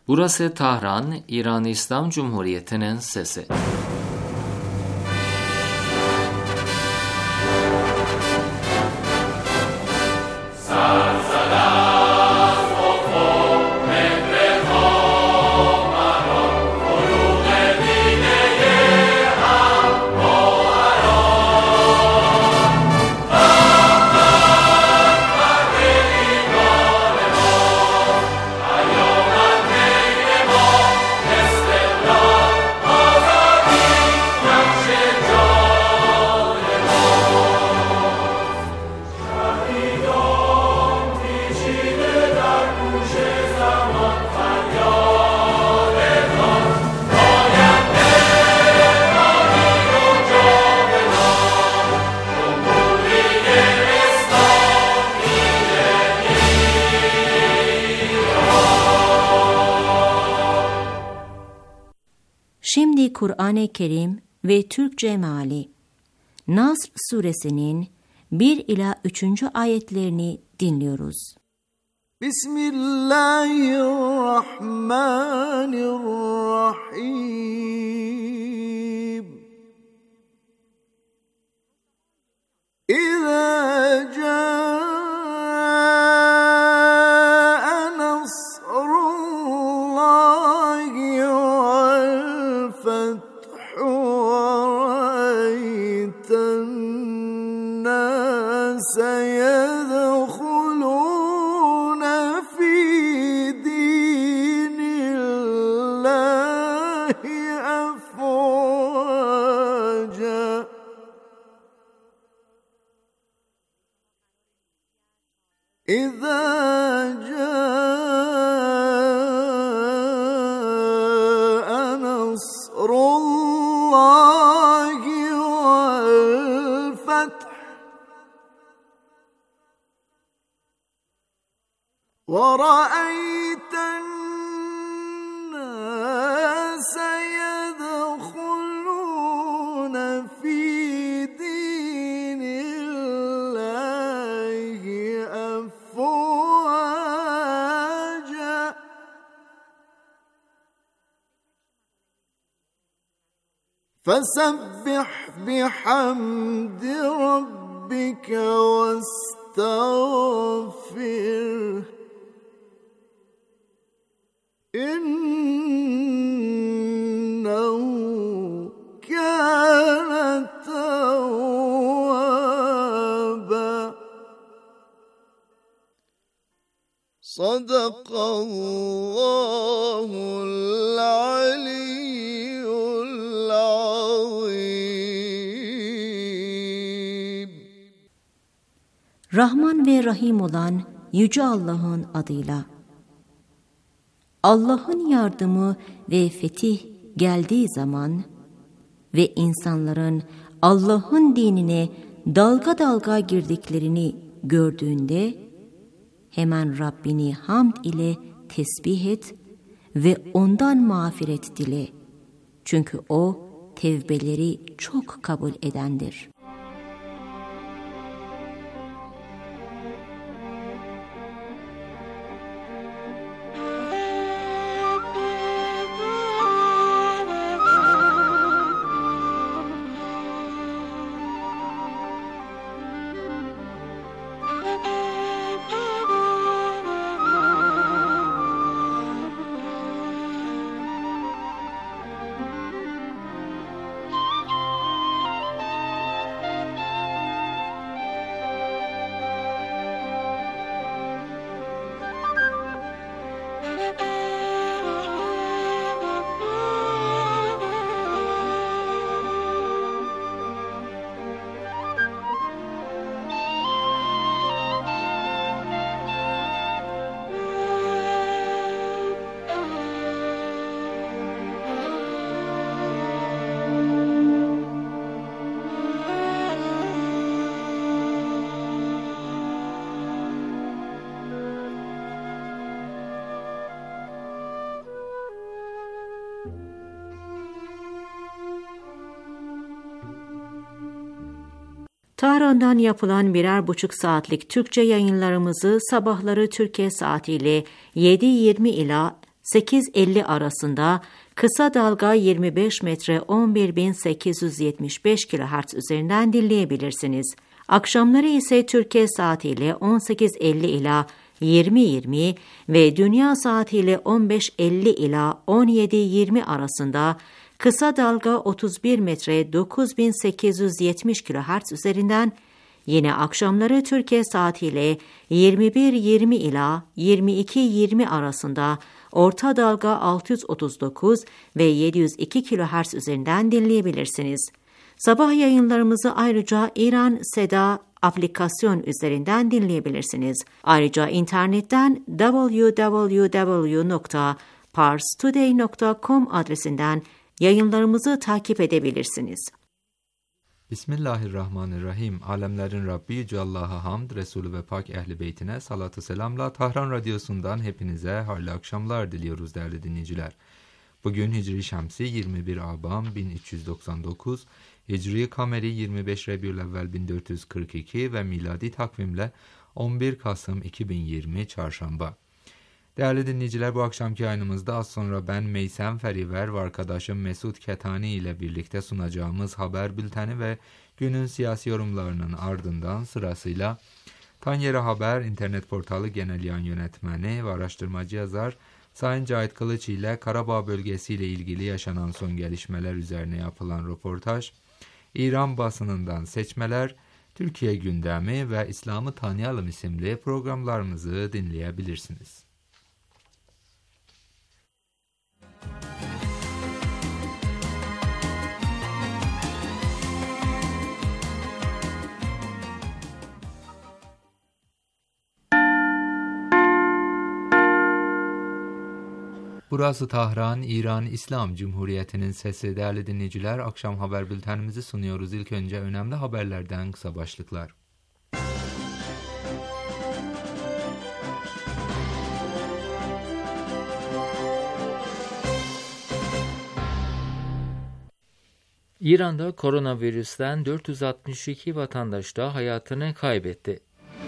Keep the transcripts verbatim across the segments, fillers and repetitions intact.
Burası Tahran, İran İslam Cumhuriyeti'nin sesi. Şimdi Kur'an-ı Kerim ve Türkçe meali. Nasr suresinin bir ila üçüncü ayetlerini dinliyoruz. Bismillahirrahmanirrahim. İzâ câe nasrullâhi vel fethu ve râeyten nâse yedhulûne fî dînillâhi efvâca. إذا جاء نصر الله والفتح ورأيت الناس يدخلون في دين الله أفواجا فسبح بحمد ربك واستغفره إنه كان توابا. صدق الله العلي العظيم. Rahman ve Rahim olan Yüce Allah'ın adıyla. Allah'ın yardımı ve fetih geldiği zaman ve insanların Allah'ın dinine dalga dalga girdiklerini gördüğünde hemen Rabbini hamd ile tesbih et ve ondan mağfiret dile. Çünkü o tevbeleri çok kabul edendir. Tahran'dan yapılan birer buçuk saatlik Türkçe yayınlarımızı sabahları Türkiye saatiyle yedi yirmi ila sekiz elli arasında, kısa dalga yirmi beş metre on bir bin sekiz yüz yetmiş beş kilohertz üzerinden dinleyebilirsiniz. Akşamları ise Türkiye saatiyle on sekiz elli ila yirmi yirmi ve dünya saatiyle on beş elli ila on yedi yirmi arasında kısa dalga otuz bir metre dokuz bin sekiz yüz yetmiş kilohertz üzerinden, yine akşamları Türkiye saatiyle yirmi bir yirmi ila yirmi iki yirmi arasında orta dalga altı yüz otuz dokuz ve yedi yüz iki kilohertz üzerinden dinleyebilirsiniz. Sabah yayınlarımızı ayrıca İran Seda aplikasyon üzerinden dinleyebilirsiniz. Ayrıca internetten double-u double-u double-u nokta pars today nokta com adresinden yayınlarımızı takip edebilirsiniz. Bismillahirrahmanirrahim. Alemlerin Rabbi Yüce Allah'a hamd, Resulü ve Pak Ehli Beytine salatü selamla Tahran Radyosu'ndan hepinize hayırlı akşamlar diliyoruz değerli dinleyiciler. Bugün Hicri Şemsi yirmi bir Aban bin üç yüz doksan dokuz, Hicri Kameri yirmi beş Rebiülevvel bin dört yüz kırk iki ve miladi takvimle on bir Kasım iki bin yirmi Çarşamba. Değerli dinleyiciler, bu akşamki yayınımızda az sonra ben Meysem Feriver ve arkadaşım Mesut Ketani ile birlikte sunacağımız haber bülteni ve günün siyasi yorumlarının ardından sırasıyla Tanyeri Haber internet portalı genel yayın yönetmeni ve araştırmacı yazar Sayın Cahit Kılıç ile Karabağ bölgesi ile ilgili yaşanan son gelişmeler üzerine yapılan röportaj, İran basınından seçmeler, Türkiye gündemi ve İslam'ı Tanıyalım isimli programlarımızı dinleyebilirsiniz. Burası Tahran, İran İslam Cumhuriyeti'nin sesi. Değerli dinleyiciler, akşam haber bültenimizi sunuyoruz. İlk önce önemli haberlerden kısa başlıklar. İran'da koronavirüsten dört yüz altmış iki vatandaş da hayatını kaybetti.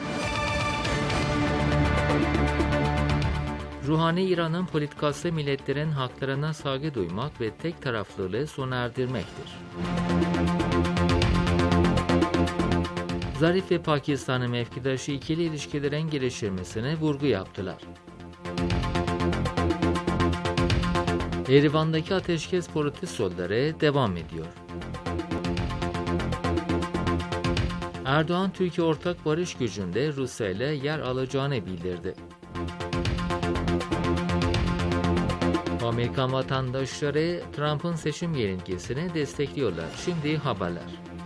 Ruhani İran'ın politikası milletlerin haklarına saygı duymak ve tek taraflılığı sona erdirmektir. Zarif ve Pakistan'ın mevkidaşı ikili ilişkilerin geliştirmesine vurgu yaptılar. Erivan'daki ateşkes protestoları devam ediyor. Erdoğan, Türkiye ortak barış gücünde Rusya ile yer alacağını bildirdi. Amerikan vatandaşları Trump'ın seçim yenilgisini destekliyorlar. Şimdi haberler.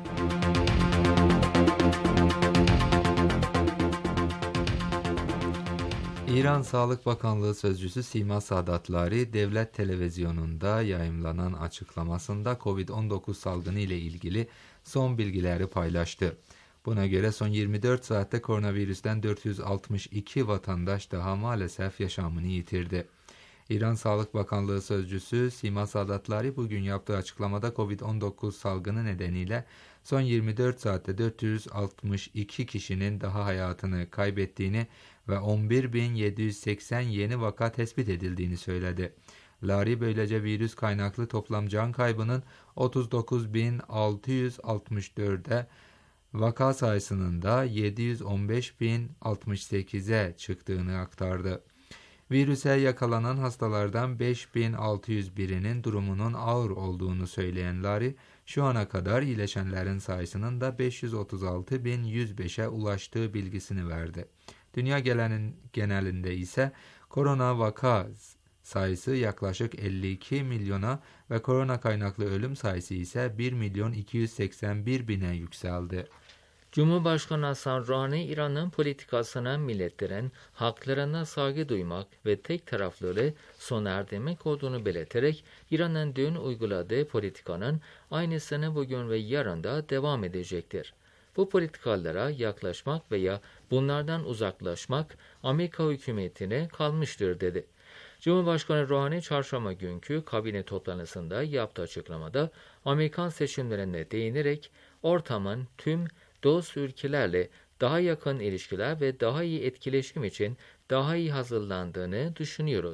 İran Sağlık Bakanlığı Sözcüsü Sima Sadatları, devlet televizyonunda yayımlanan açıklamasında kovid on dokuz salgını ile ilgili son bilgileri paylaştı. Buna göre son yirmi dört saatte koronavirüsten dört yüz altmış iki vatandaş daha maalesef yaşamını yitirdi. İran Sağlık Bakanlığı Sözcüsü Sima Sadatları bugün yaptığı açıklamada kovid on dokuz salgını nedeniyle son yirmi dört saatte dört yüz altmış iki kişinin daha hayatını kaybettiğini ve on bir bin yedi yüz seksen yeni vaka tespit edildiğini söyledi. Lari böylece virüs kaynaklı toplam can kaybının otuz dokuz bin altı yüz altmış dörde, vaka sayısının da yedi yüz on beş bin altmış sekize çıktığını aktardı. Virüse yakalanan hastalardan beş bin altı yüz birinin durumunun ağır olduğunu söyleyen Lari, şu ana kadar iyileşenlerin sayısının da beş yüz otuz altı bin yüz beşe ulaştığı bilgisini verdi. Dünya genelinde ise korona vaka sayısı yaklaşık elli iki milyona ve korona kaynaklı ölüm sayısı ise bir milyon iki yüz seksen bir bine yükseldi. Cumhurbaşkanı Hasan Rouhani, İran'ın politikasına milletlerin haklarına saygı duymak ve tek taraflılığı sona erdirmek olduğunu belirterek, İran'ın dün uyguladığı politikanın aynısını bugün ve yarın da devam edecektir. Bu politikalara yaklaşmak veya bunlardan uzaklaşmak Amerika hükümetine kalmıştır dedi. Cumhurbaşkanı Rouhani, çarşamba günkü kabine toplantısında yaptığı açıklamada Amerikan seçimlerine değinerek ortamın tüm dost ülkelerle daha yakın ilişkiler ve daha iyi etkileşim için daha iyi hazırlandığını düşünüyoruz.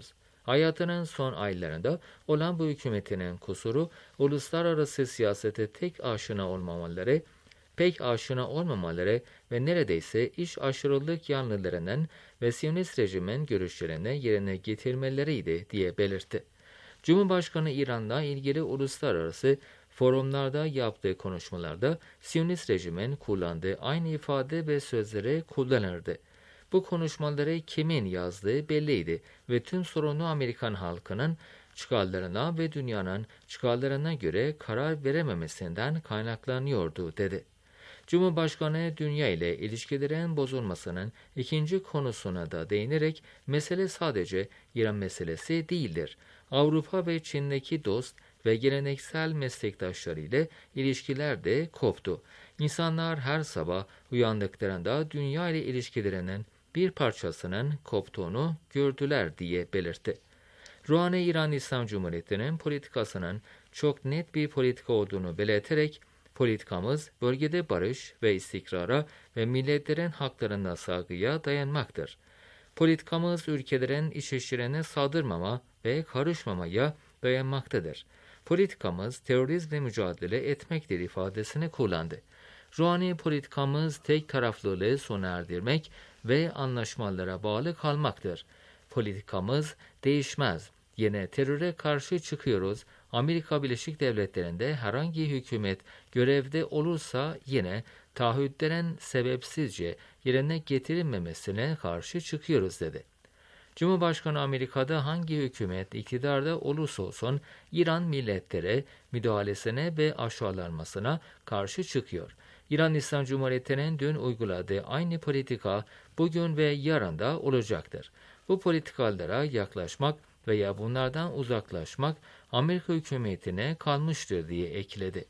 Hayatının son aylarında olan bu hükümetinin kusuru, uluslararası siyasete tek aşina olmamaları, pek aşina olmamaları ve neredeyse iş aşırılık yanlılarının ve Siyonist rejimin görüşlerini yerine getirmeleriydi diye belirtti. Cumhurbaşkanı İran'la ilgili uluslararası forumlarda yaptığı konuşmalarda Siyonist rejimin kullandığı aynı ifade ve sözleri kullanırdı. Bu konuşmaları kimin yazdığı belliydi ve tüm sorunu Amerikan halkının çıkarlarına ve dünyanın çıkarlarına göre karar verememesinden kaynaklanıyordu dedi. Cumhurbaşkanı dünya ile ilişkilerin bozulmasının ikinci konusuna da değinerek mesele sadece İran meselesi değildir. Avrupa ve Çin'deki dost ve geleneksel meslektaşları ile ilişkiler de koptu. İnsanlar her sabah uyandıklarında dünya ile ilişkilerinin bir parçasının koptuğunu gördüler diye belirtti. Rouhani İran İslam Cumhuriyeti'nin politikasının çok net bir politika olduğunu belirterek, politikamız bölgede barış ve istikrara ve milletlerin haklarına saygıya dayanmaktır. Politikamız ülkelerin iç işlerine saldırmama ve karışmamaya dayanmaktadır. Politikamız terörizmle mücadele etmektir ifadesini kullandı. Rouhani politikamız tek taraflılığı sona erdirmek ve anlaşmalara bağlı kalmaktır. Politikamız değişmez. Yine teröre karşı çıkıyoruz. Amerika Birleşik Devletleri'nde herhangi hükümet görevde olursa yine taahhütlerin sebepsizce yerine getirilmemesine karşı çıkıyoruz dedi. Cumhurbaşkanı Amerika'da hangi hükümet iktidarda olursa olsun İran milletlere müdahalesine ve aşağılanmasına karşı çıkıyor. İran İslam Cumhuriyeti'nin dün uyguladığı aynı politika bugün ve yarın da olacaktır. Bu politikalara yaklaşmak veya bunlardan uzaklaşmak Amerika hükümetine kalmıştır diye ekledi.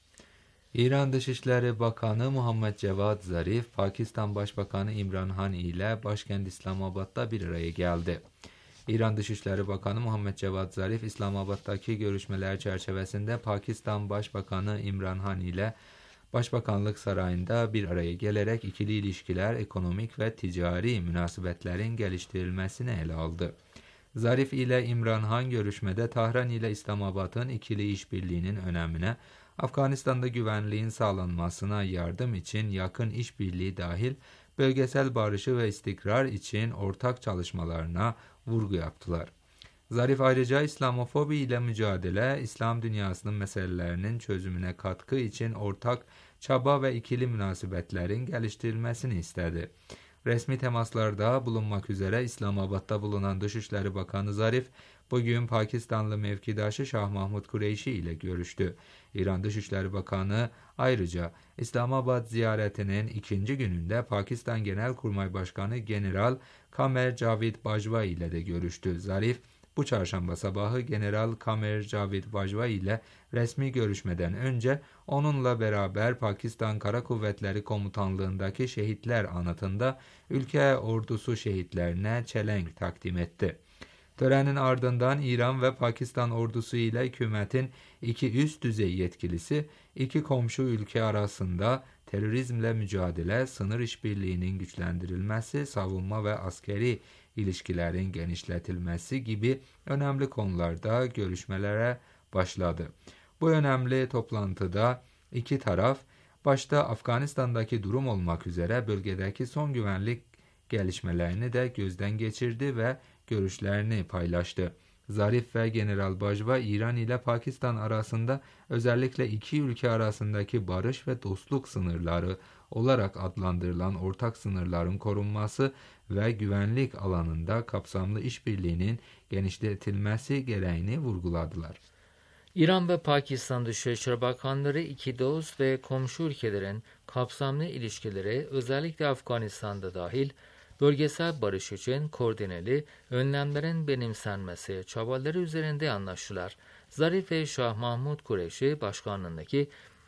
İran Dışişleri Bakanı Muhammed Cevad Zarif, Pakistan Başbakanı İmran Han ile başkent İslamabad'da bir araya geldi. İran Dışişleri Bakanı Muhammed Cevad Zarif, İslamabad'daki görüşmeler çerçevesinde Pakistan Başbakanı İmran Han ile Başbakanlık Sarayı'nda bir araya gelerek ikili ilişkiler, ekonomik ve ticari münasebetlerin geliştirilmesini ele aldı. Zarif ile İmran Han görüşmede Tahran ile İslamabad'ın ikili işbirliğinin önemine, Afganistan'da güvenliğin sağlanmasına yardım için yakın işbirliği dahil bölgesel barışı ve istikrar için ortak çalışmalarına vurgu yaptılar. Zarif ayrıca İslamofobi ile mücadele, İslam dünyasının meselelerinin çözümüne katkı için ortak çaba ve ikili münasebetlerin geliştirilmesini istedi. Resmi temaslarda bulunmak üzere İslamabad'da bulunan Dışişleri Bakanı Zarif, bugün Pakistanlı mevkidaşı Şah Mahmud Kureyşi ile görüştü. İran Dışişleri Bakanı ayrıca İslamabad ziyaretinin ikinci gününde Pakistan Genelkurmay Başkanı General Kamer Javid Bajwa ile de görüştü. Zarif, bu çarşamba sabahı General Kamer Javid Bajwa ile resmi görüşmeden önce onunla beraber Pakistan Kara Kuvvetleri Komutanlığındaki şehitler anıtında ülke ordusu şehitlerine çelenk takdim etti. Törenin ardından İran ve Pakistan ordusu ile hükümetin iki üst düzey yetkilisi, iki komşu ülke arasında terörizmle mücadele, sınır işbirliğinin güçlendirilmesi, savunma ve askeri ilişkilerin genişletilmesi gibi önemli konularda görüşmelere başladı. Bu önemli toplantıda iki taraf, başta Afganistan'daki durum olmak üzere bölgedeki son güvenlik gelişmelerini de gözden geçirdi ve görüşlerini paylaştı. Zarif ve General Bajwa, İran ile Pakistan arasında özellikle iki ülke arasındaki barış ve dostluk sınırları olarak adlandırılan ortak sınırların korunması ve güvenlik alanında kapsamlı işbirliğinin genişletilmesi gereğini vurguladılar. İran ve Pakistan Dışişleri Bakanları iki dost ve komşu ülkelerin kapsamlı ilişkileri özellikle Afganistan'da dahil bölgesel barış için koordineli önlemlerin benimsenmesi çabaları üzerinde anlaştılar. Zarif ve Şah Mahmud Kureyşi başkanlığındaki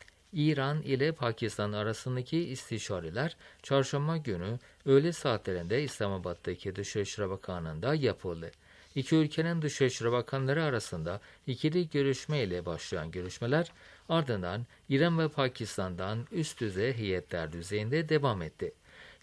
İran ile Pakistan arasındaki istişareler çarşamba günü öğle saatlerinde İslamabad'daki Dışişleri Bakanlığı'nda yapıldı. İki ülkenin Dışişleri Bakanları arasında ikili görüşme ile başlayan görüşmeler ardından İran ve Pakistan'dan üst düzey heyetler düzeyinde devam etti.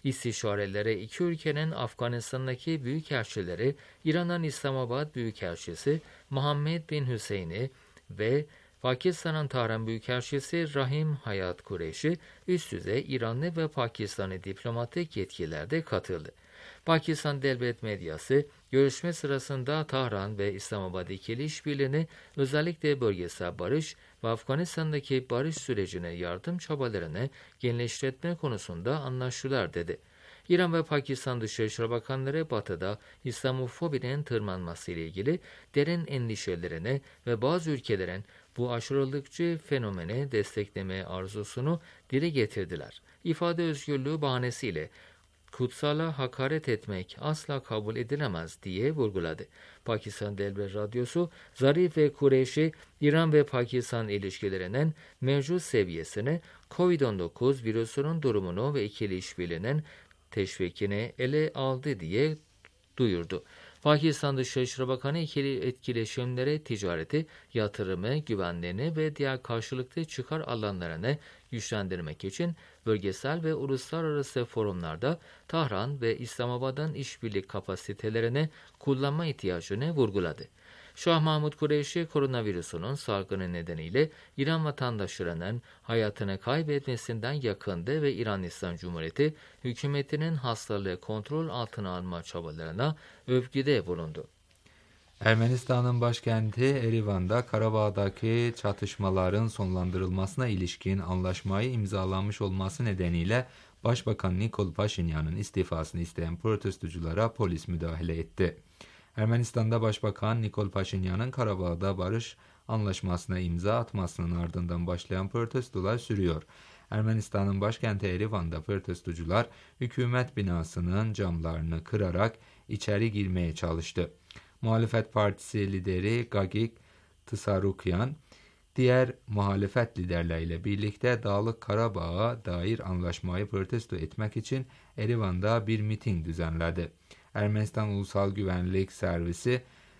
İstişarelere iki ülkenin Afganistan'daki büyükelçileri, İran'ın İslamabad Büyükelçisi Muhammed bin Hüseyin'i ve Pakistan'ın Tahran Büyükelçisi Rahim Hayat Kureyşi üst düzey İranlı ve Pakistanlı diplomatik yetkililer de katıldı. Pakistan devlet medyası görüşme sırasında Tahran ve İslamabad ikili işbirliğini özellikle bölgesel barış ve Afganistan'daki barış sürecine yardım çabalarını genişletme konusunda anlaştılar dedi. İran ve Pakistan Dışişleri Bakanları Batı'da İslamofobinin tırmanması ile ilgili derin endişelerini ve bazı ülkelerin bu aşırılıkçı fenomeni destekleme arzusunu dile getirdiler. İfade özgürlüğü bahanesiyle kutsala hakaret etmek asla kabul edilemez diye vurguladı. Pakistan Devlet Radyosu, Zarif ve Kureyşi, İran ve Pakistan ilişkilerinin mevcut seviyesini, kovid on dokuz virüsünün durumunu ve ikili işbirliğinin teşvikini ele aldı diye duyurdu. Pakistan Dışişleri Bakanı ikili etkileşimlere, ticareti, yatırımı, güvenliğini ve diğer karşılıklı çıkar alanlarını güçlendirmek için bölgesel ve uluslararası forumlarda Tahran ve İslamabad'ın işbirliği kapasitelerini kullanma ihtiyacını vurguladı. Şah Mahmud Kureyşi, koronavirüsünün salgını nedeniyle İran vatandaşlarının hayatını kaybetmesinden yakındı ve İran İslam Cumhuriyeti hükümetinin hastalığı kontrol altına alma çabalarına övgüde bulundu. Ermenistan'ın başkenti Erivan'da Karabağ'daki çatışmaların sonlandırılmasına ilişkin anlaşmayı imzalanmış olması nedeniyle Başbakan Nikol Paşinyan'ın istifasını isteyen protestoculara polis müdahale etti. Ermenistan'da Başbakan Nikol Paşinyan'ın Karabağ'da barış anlaşmasına imza atmasının ardından başlayan protestolar sürüyor. Ermenistan'ın başkenti Erivan'da protestocular hükümet binasının camlarını kırarak içeri girmeye çalıştı. Muhalefet Partisi lideri Gagik Tsarukyan, diğer muhalefet liderleriyle birlikte Dağlık Karabağ'a dair anlaşmayı protesto etmek için Erivan'da bir miting düzenledi. Ermenistan Ulusal Güvenlik Servisi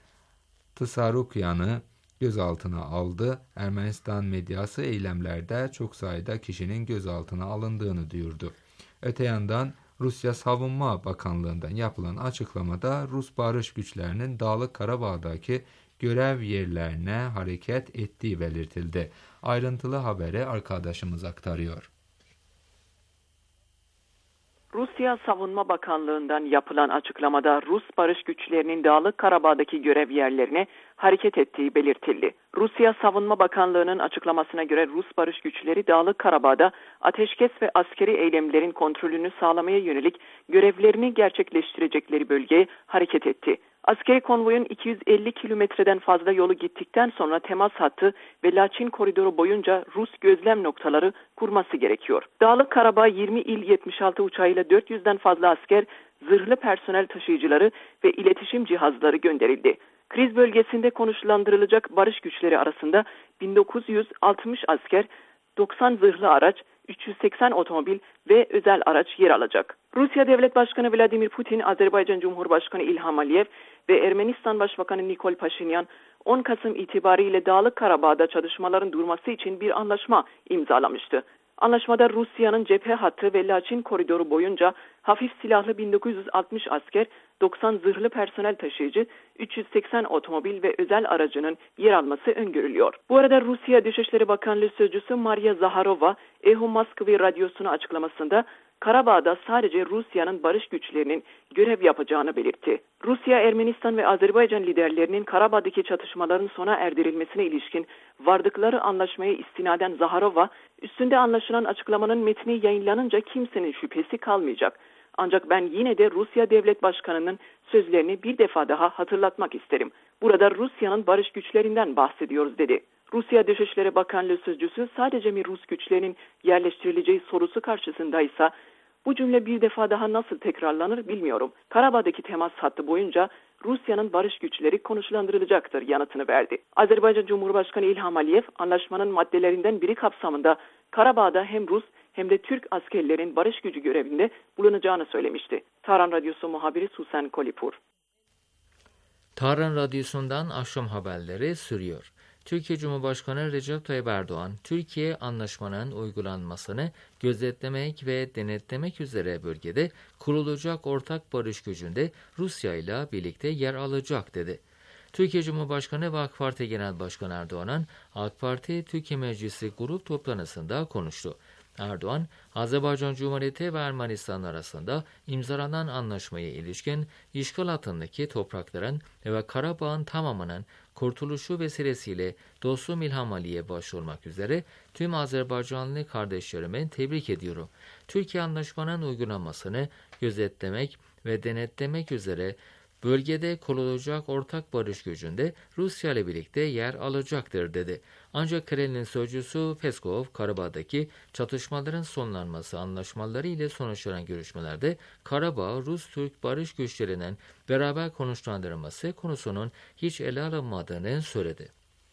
Tsarukyan'ı gözaltına aldı. Ermenistan medyası eylemlerde çok sayıda kişinin gözaltına alındığını duyurdu. Öte yandan Rusya Savunma Bakanlığı'ndan yapılan açıklamada Rus barış güçlerinin Dağlık Karabağ'daki görev yerlerine hareket ettiği belirtildi. Ayrıntılı haberi arkadaşımız aktarıyor. Rusya Savunma Bakanlığı'ndan yapılan açıklamada Rus barış güçlerinin Dağlık Karabağ'daki görev yerlerine hareket ettiği belirtildi. Rusya Savunma Bakanlığı'nın açıklamasına göre Rus barış güçleri Dağlık Karabağ'da ateşkes ve askeri eylemlerin kontrolünü sağlamaya yönelik görevlerini gerçekleştirecekleri bölgeye hareket etti. Askeri konvoyun iki yüz elli kilometreden fazla yolu gittikten sonra temas hattı ve Laçin koridoru boyunca Rus gözlem noktaları kurması gerekiyor. Dağlık Karabağ yirmi il yetmiş altı uçağıyla dört yüzden fazla asker, zırhlı personel taşıyıcıları ve iletişim cihazları gönderildi. Kriz bölgesinde konuşlandırılacak barış güçleri arasında bin dokuz yüz altmış asker, doksan zırhlı araç, üç yüz seksen otomobil ve özel araç yer alacak. Rusya Devlet Başkanı Vladimir Putin, Azerbaycan Cumhurbaşkanı İlham Aliyev ve Ermenistan Başbakanı Nikol Paşinyan on Kasım itibariyle Dağlık Karabağ'da çatışmaların durması için bir anlaşma imzalamıştı. Anlaşmada Rusya'nın cephe hattı ve Laçin koridoru boyunca hafif silahlı bin dokuz yüz altmış asker, doksan zırhlı personel taşıyıcı, üç yüz seksen otomobil ve özel aracının yer alması öngörülüyor. Bu arada Rusya Dışişleri Bakanlığı Sözcüsü Maria Zaharova, Eho Moskva radyosuna açıklamasında Karabağ'da sadece Rusya'nın barış güçlerinin görev yapacağını belirtti. Rusya, Ermenistan ve Azerbaycan liderlerinin Karabağ'daki çatışmaların sona erdirilmesine ilişkin vardıkları anlaşmaya istinaden Zaharova, üstünde anlaşılan açıklamanın metni yayınlanınca kimsenin şüphesi kalmayacak. Ancak ben yine de Rusya Devlet Başkanı'nın sözlerini bir defa daha hatırlatmak isterim. Burada Rusya'nın barış güçlerinden bahsediyoruz dedi. Rusya Dışişleri Bakanlığı Sözcüsü sadece mi Rus güçlerinin yerleştirileceği sorusu karşısındaysa bu cümle bir defa daha nasıl tekrarlanır bilmiyorum. Karabağ'daki temas hattı boyunca Rusya'nın barış güçleri konuşlandırılacaktır yanıtını verdi. Azerbaycan Cumhurbaşkanı İlham Aliyev anlaşmanın maddelerinden biri kapsamında Karabağ'da hem Rus hem de Türk askerlerin barış gücü görevinde bulunacağını söylemişti. Tahran Radyosu muhabiri Susan Kolipur. Tahran Radyosu'ndan akşam haberleri sürüyor. Türkiye Cumhurbaşkanı Recep Tayyip Erdoğan, Türkiye anlaşmanın uygulanmasını gözetlemek ve denetlemek üzere bölgede kurulacak ortak barış gücünde Rusya ile birlikte yer alacak dedi. Türkiye Cumhurbaşkanı ve AK Parti Genel Başkanı Erdoğan'ın AK Parti Türkiye Meclisi grup toplantısında konuştu. Erdoğan, Azerbaycan Cumhuriyeti ve Ermenistan arasında imzalanan anlaşmaya ilişkin işgal altındaki toprakların ve Karabağ'ın tamamının kurtuluşu vesilesiyle dostum İlham Aliyev başta olmak üzere tüm Azerbaycanlı kardeşlerimi tebrik ediyorum. Türkiye anlaşmanın uygulanmasını gözetlemek ve denetlemek üzere bölgede kurulacak ortak barış gücünde Rusya ile birlikte yer alacaktır dedi. Ancak Kremlin sözcüsü Peskov, Karabağ'daki çatışmaların sonlanması anlaşmaları ile sonuçlanan görüşmelerde Karabağ, Rus-Türk barış güçlerinin beraber konuşlandırılması konusunun hiç ele alınmadığını söyledi.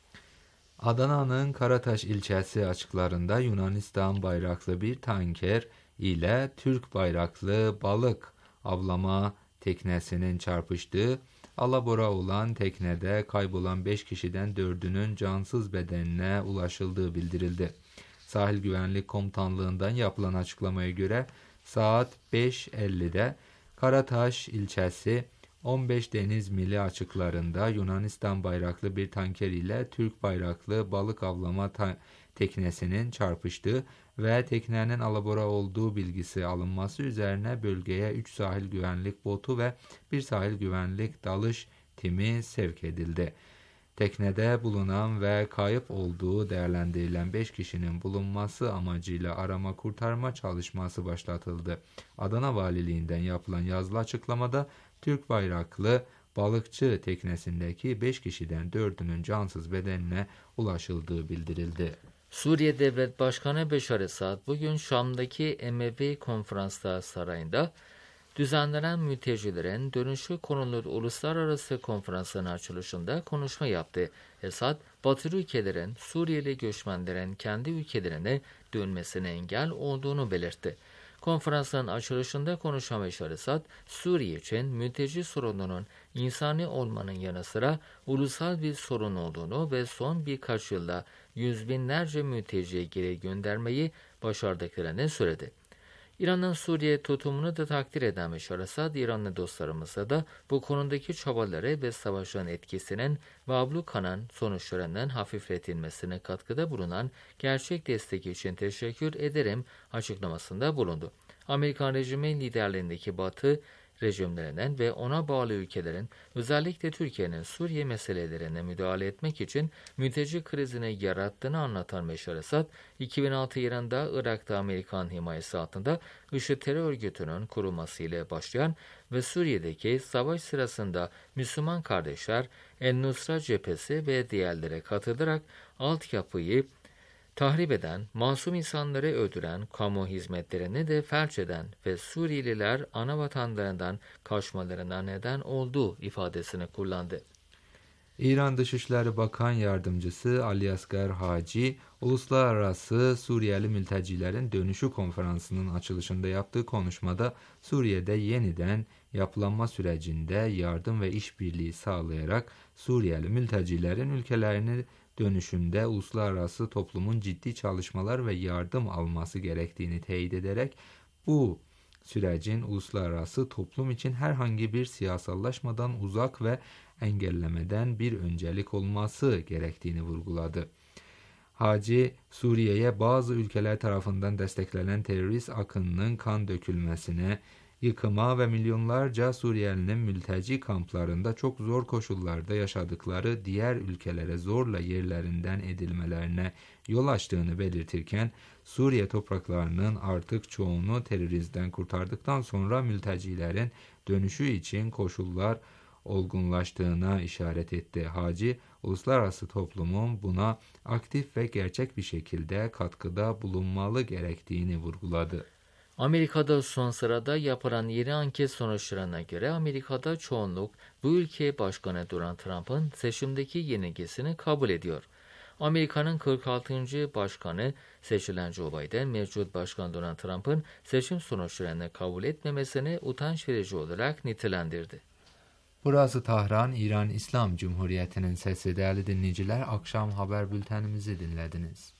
Adana'nın Karataş ilçesi açıklarında Yunanistan bayraklı bir tanker ile Türk bayraklı balık avlama teknesinin çarpıştığı, alabora olan teknede kaybolan beş kişiden dördünün cansız bedenine ulaşıldığı bildirildi. Sahil Güvenlik Komutanlığı'ndan yapılan açıklamaya göre saat beş ellide Karataş ilçesi on beş deniz mili açıklarında Yunanistan bayraklı bir tanker ile Türk bayraklı balık avlama teknesinin çarpıştığı ve teknenin alabora olduğu bilgisi alınması üzerine bölgeye üç sahil güvenlik botu ve bir sahil güvenlik dalış timi sevk edildi. Teknede bulunan ve kayıp olduğu değerlendirilen beş kişinin bulunması amacıyla arama kurtarma çalışması başlatıldı. Adana Valiliğinden yapılan yazılı açıklamada Türk bayraklı balıkçı teknesindeki beş kişiden dördünün cansız bedenine ulaşıldığı bildirildi. Suriye Devlet Başkanı Beşar Esad bugün Şam'daki Emevi Konferanslar Sarayı'nda düzenlenen mültecilerin dönüşü konulu uluslararası konferansın açılışında konuşma yaptı. Esad, Batılı ülkelerin Suriyeli göçmenlerin kendi ülkelerine dönmesine engel olduğunu belirtti. Konferansın açılışında konuşan Beşar Esad, Suriye için mülteci sorununun insani olmanın yanı sıra ulusal bir sorun olduğunu ve son birkaç yılda yüz binlerce mülteciye geri göndermeyi başardıklarını söyledi. İran'ın Suriye tutumunu da takdir eden Beşar Esad, İranlı dostlarımıza da bu konudaki çabaları ve savaşın etkisinin ve abluka'nın sonuçlarının hafifletilmesine katkıda bulunan gerçek destek için teşekkür ederim açıklamasında bulundu. Amerikan rejimi liderliğindeki Batı rejimlerinin ve ona bağlı ülkelerin özellikle Türkiye'nin Suriye meselelerine müdahale etmek için mülteci krizini yarattığını anlatan Beşar Esad, iki bin altı yılında Irak'ta Amerikan himayesi altında IŞİD terör örgütünün kurulmasıyla başlayan ve Suriye'deki savaş sırasında Müslüman kardeşler, En-Nusra cephesi ve diğerlere katılarak altyapıyı tahrip eden, masum insanları öldüren, kamu hizmetlerini de felç eden ve Suriyeliler ana vatanlarından kaçmalarına neden olduğu ifadesini kullandı. İran Dışişleri Bakan Yardımcısı Ali Asgar Haci, Uluslararası Suriyeli Mültecilerin Dönüşü Konferansı'nın açılışında yaptığı konuşmada Suriye'de yeniden yapılanma sürecinde yardım ve işbirliği sağlayarak Suriyeli mültecilerin ülkelerini dönüşümde uluslararası toplumun ciddi çalışmalar ve yardım alması gerektiğini teyit ederek bu sürecin uluslararası toplum için herhangi bir siyasallaşmadan uzak ve engellemeden bir öncelik olması gerektiğini vurguladı. Haci, Suriye'ye bazı ülkeler tarafından desteklenen terörist akınının kan dökülmesine, yıkıma ve milyonlarca Suriyelinin mülteci kamplarında çok zor koşullarda yaşadıkları diğer ülkelere zorla yerlerinden edilmelerine yol açtığını belirtirken, Suriye topraklarının artık çoğunu terörizmden kurtardıktan sonra mültecilerin dönüşü için koşullar olgunlaştığına işaret etti. Haci, uluslararası toplumun buna aktif ve gerçek bir şekilde katkıda bulunmalı gerektiğini vurguladı. Amerika'da son sırada yapılan yeni anket sonuçlarına göre Amerika'da çoğunluk bu ülke başkanı Donald Trump'ın seçimdeki yenilgisini kabul ediyor. Amerika'nın kırk altıncı başkanı seçilen Joe Biden, mevcut başkan Donald Trump'ın seçim sonuçlarını kabul etmemesini utanç verici olarak nitelendirdi. Burası Tahran, İran İslam Cumhuriyeti'nin sesi. Değerli dinleyiciler, akşam haber bültenimizi dinlediniz.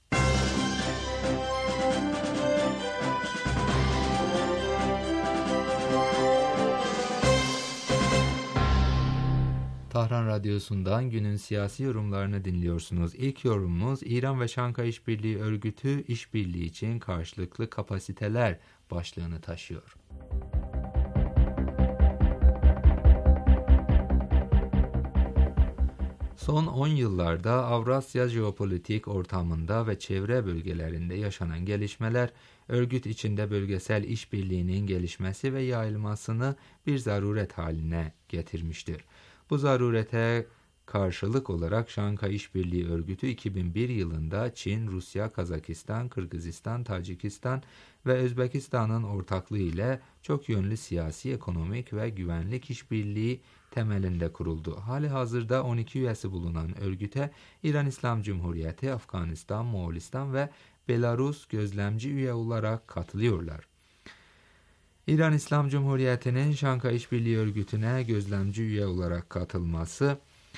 Tahran Radyosu'ndan günün siyasi yorumlarını dinliyorsunuz. İlk yorumumuz İran ve Şanghay İşbirliği Örgütü işbirliği için karşılıklı kapasiteler başlığını taşıyor. Son on yıllarda Avrasya jeopolitik ortamında ve çevre bölgelerinde yaşanan gelişmeler, örgüt içinde bölgesel işbirliğinin gelişmesi ve yayılmasını bir zaruret haline getirmiştir. Bu zarurete karşılık olarak Şanghay İşbirliği Örgütü iki bin bir yılında Çin, Rusya, Kazakistan, Kırgızistan, Tacikistan ve Özbekistan'ın ortaklığı ile çok yönlü siyasi, ekonomik ve güvenlik işbirliği temelinde kuruldu. Halihazırda on iki üyesi bulunan örgüte İran İslam Cumhuriyeti, Afganistan, Moğolistan ve Belarus gözlemci üye olarak katılıyorlar. İran İslam Cumhuriyeti'nin Şanghay İşbirliği Örgütü'ne gözlemci üye olarak katılması,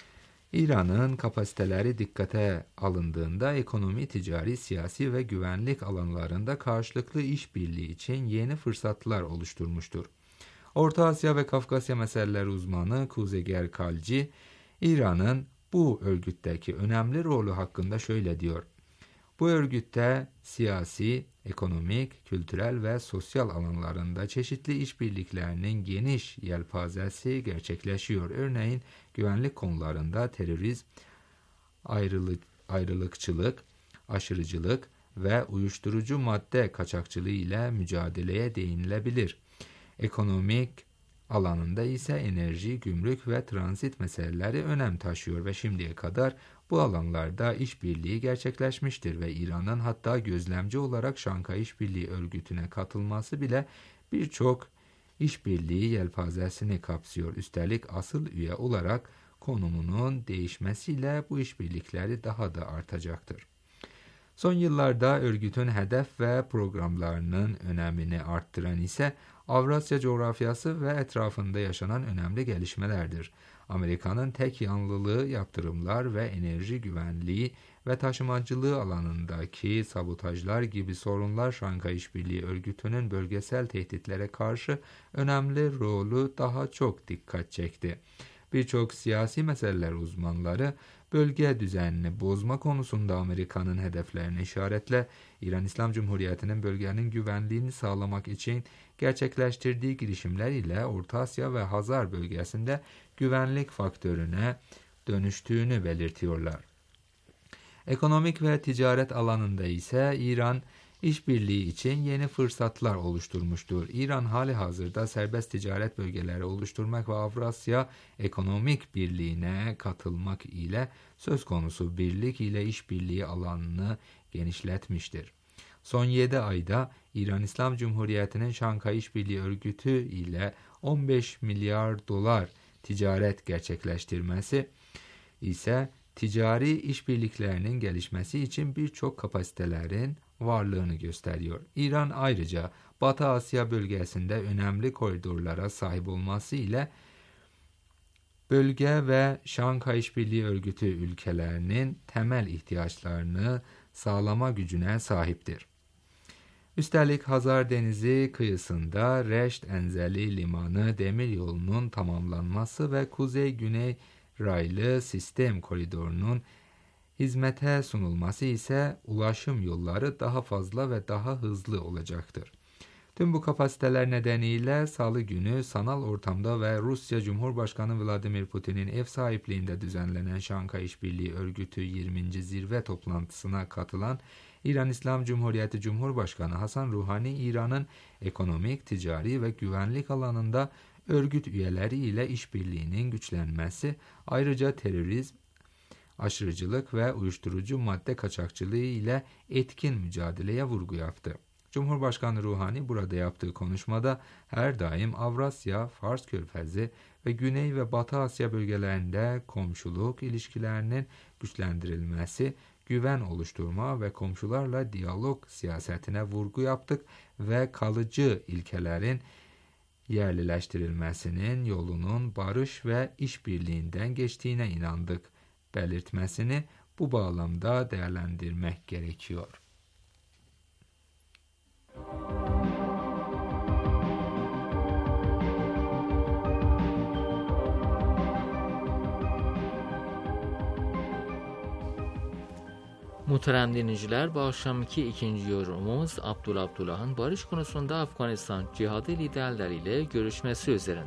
İran'ın kapasiteleri dikkate alındığında ekonomi, ticari, siyasi ve güvenlik alanlarında karşılıklı işbirliği için yeni fırsatlar oluşturmuştur. Orta Asya ve Kafkasya meseleleri uzmanı Kuzeger Kalci, İran'ın bu örgütteki önemli rolü hakkında şöyle diyor. Bu örgütte siyasi, ekonomik, kültürel ve sosyal alanlarında çeşitli işbirliklerinin geniş yelpazesi gerçekleşiyor. Örneğin güvenlik konularında terörizm, ayrılık, ayrılıkçılık, aşırıcılık ve uyuşturucu madde kaçakçılığı ile mücadeleye değinilebilir. Ekonomik alanında ise enerji, gümrük ve transit meseleleri önem taşıyor ve şimdiye kadar bu alanlarda işbirliği gerçekleşmiştir ve İran'ın hatta gözlemci olarak Şanghay İşbirliği Örgütü'ne katılması bile birçok işbirliği yelpazesini kapsıyor. Üstelik asıl üye olarak konumunun değişmesiyle bu işbirlikleri daha da artacaktır. Son yıllarda örgütün hedef ve programlarının önemini arttıran ise Avrasya coğrafyası ve etrafında yaşanan önemli gelişmelerdir. Amerika'nın tek yanlılığı, yaptırımlar ve enerji güvenliği ve taşımacılığı alanındaki sabotajlar gibi sorunlar Şanghay İşbirliği Örgütü'nün bölgesel tehditlere karşı önemli rolü daha çok dikkat çekti. Birçok siyasi meseleler uzmanları bölge düzenini bozma konusunda Amerika'nın hedeflerini işaretle İran İslam Cumhuriyeti'nin bölgenin güvenliğini sağlamak için gerçekleştirdiği girişimler ile Orta Asya ve Hazar bölgesinde güvenlik faktörüne dönüştüğünü belirtiyorlar. Ekonomik ve ticaret alanında ise İran işbirliği için yeni fırsatlar oluşturmuştur. İran hali hazırda serbest ticaret bölgeleri oluşturmak ve Avrasya Ekonomik Birliği'ne katılmak ile söz konusu birlik ile işbirliği alanını genişletmiştir. Son yedi ayda İran İslam Cumhuriyeti'nin Şanghay İşbirliği Örgütü ile on beş milyar dolar ticaret gerçekleştirmesi ise ticari işbirliklerinin gelişmesi için birçok kapasitelerin varlığını gösteriyor. İran ayrıca Batı Asya bölgesinde önemli koridorlara sahip olması ile bölge ve Şanghay İşbirliği Örgütü ülkelerinin temel ihtiyaçlarını sağlama gücüne sahiptir. Üstelik Hazar Denizi kıyısında Reşt Enzeli Limanı demiryolunun tamamlanması ve Kuzey-Güney raylı sistem koridorunun hizmete sunulması ise ulaşım yolları daha fazla ve daha hızlı olacaktır. Tüm bu kapasiteler nedeniyle Salı günü sanal ortamda ve Rusya Cumhurbaşkanı Vladimir Putin'in ev sahipliğinde düzenlenen Şanghay İşbirliği Örgütü yirminci zirve toplantısına katılan İran İslam Cumhuriyeti Cumhurbaşkanı Hasan Ruhani, İran'ın ekonomik, ticari ve güvenlik alanında örgüt üyeleri ile işbirliğinin güçlenmesi, ayrıca terörizm, aşırıcılık ve uyuşturucu madde kaçakçılığı ile etkin mücadeleye vurgu yaptı. Cumhurbaşkanı Ruhani burada yaptığı konuşmada her daim Avrasya, Fars Körfezi ve Güney ve Batı Asya bölgelerinde komşuluk ilişkilerinin güçlendirilmesi, güven oluşturma ve komşularla diyalog siyasetine vurgu yaptık ve kalıcı ilkelerin yerlileştirilmesinin yolunun barış ve işbirliğinden geçtiğine inandık belirtmesini bu bağlamda değerlendirmek gerekiyor. Muhterem dinleyiciler, bu akşamki ikinci yorumumuz Abdullah Abdullah'ın barış konusunda Afganistan cihadi liderleriyle görüşmesi üzerine.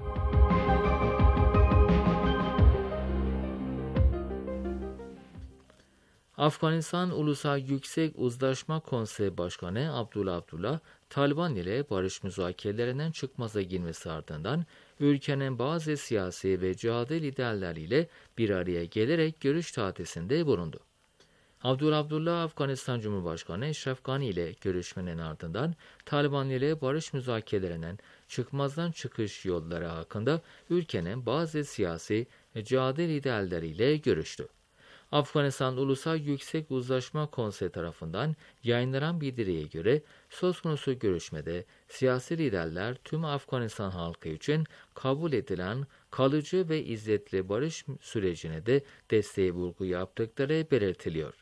Afganistan Ulusal Yüksek Uzlaşma Konseyi Başkanı Abdullah Abdullah, Taliban ile barış müzakerelerinden çıkmaza girmesi ardından ülkenin bazı siyasi ve cihadi liderleriyle bir araya gelerek görüş tatisinde bulundu. Abdullah Abdullah, Afganistan Cumhurbaşkanı Eşref Gani ile görüşmenin ardından Taliban ile barış müzakerelerinden çıkmazdan çıkış yolları hakkında ülkenin bazı siyasi ve cihadi liderleriyle görüştü. Afganistan Ulusal Yüksek Uzlaşma Konseyi tarafından yayınlanan bildiriye göre söz konusu görüşmede siyasi liderler tüm Afganistan halkı için kabul edilen kalıcı ve izzetli barış sürecine de desteği vurgu yaptıkları belirtiliyor.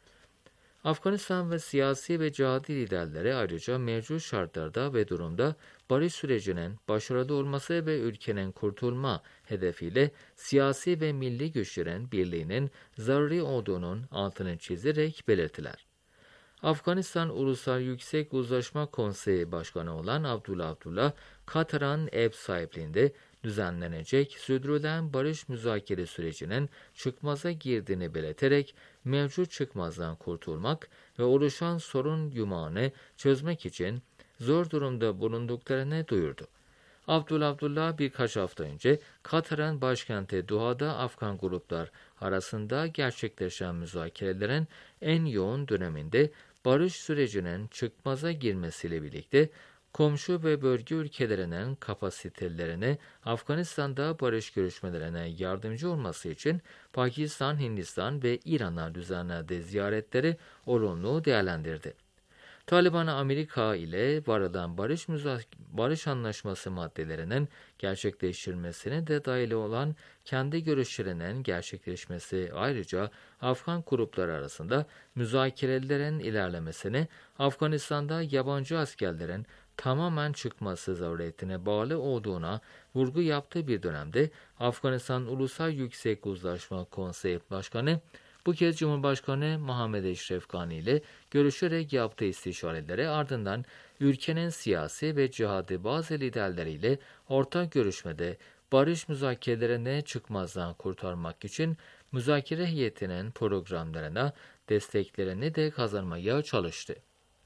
Afganistan ve siyasi ve cihadi liderlere ayrıca mevcut şartlarda ve durumda barış sürecinin başarılı olması ve ülkenin kurtulma hedefiyle siyasi ve milli güçlerin birliğinin zaruri olduğunun altını çizerek belirtiler. Afganistan Ulusal Yüksek Uzlaşma Konseyi Başkanı olan Abdullah Abdullah, Katar'ın ev sahipliğinde düzenlenecek sürdürülen barış müzakere sürecinin çıkmaza girdiğini belirterek mevcut çıkmazdan kurtulmak ve oluşan sorun yumağını çözmek için zor durumda bulunduklarını duyurdu. Abdullah Abdullah birkaç hafta önce Katar'ın başkenti Doha'da Afgan gruplar arasında gerçekleşen müzakerelerin en yoğun döneminde barış sürecinin çıkmaza girmesiyle birlikte komşu ve bölge ülkelerinin kapasitelerini Afganistan'da barış görüşmelerine yardımcı olması için Pakistan, Hindistan ve İran'a düzenlediği ziyaretleri olumlu değerlendirdi. Taliban, Amerika ile varılan barış, barış anlaşması maddelerinin gerçekleştirilmesine de dahil olan kendi görüşlerinin gerçekleşmesi, ayrıca Afgan gruplar arasında müzakerelerin ilerlemesini, Afganistan'da yabancı askerlerin tamamen çıkması zaruriyetine bağlı olduğuna vurgu yaptığı bir dönemde Afganistan Ulusal Yüksek Uzlaşma Konseyi Başkanı bu kez Cumhurbaşkanı Muhammed Eşref Gani ile görüşerek yaptığı istişarelere ardından ülkenin siyasi ve cihadi bazı liderleriyle ortak görüşmede barış müzakerelerine çıkmazdan kurtarmak için müzakere heyetinin programlarına desteklerini de kazanmaya çalıştı.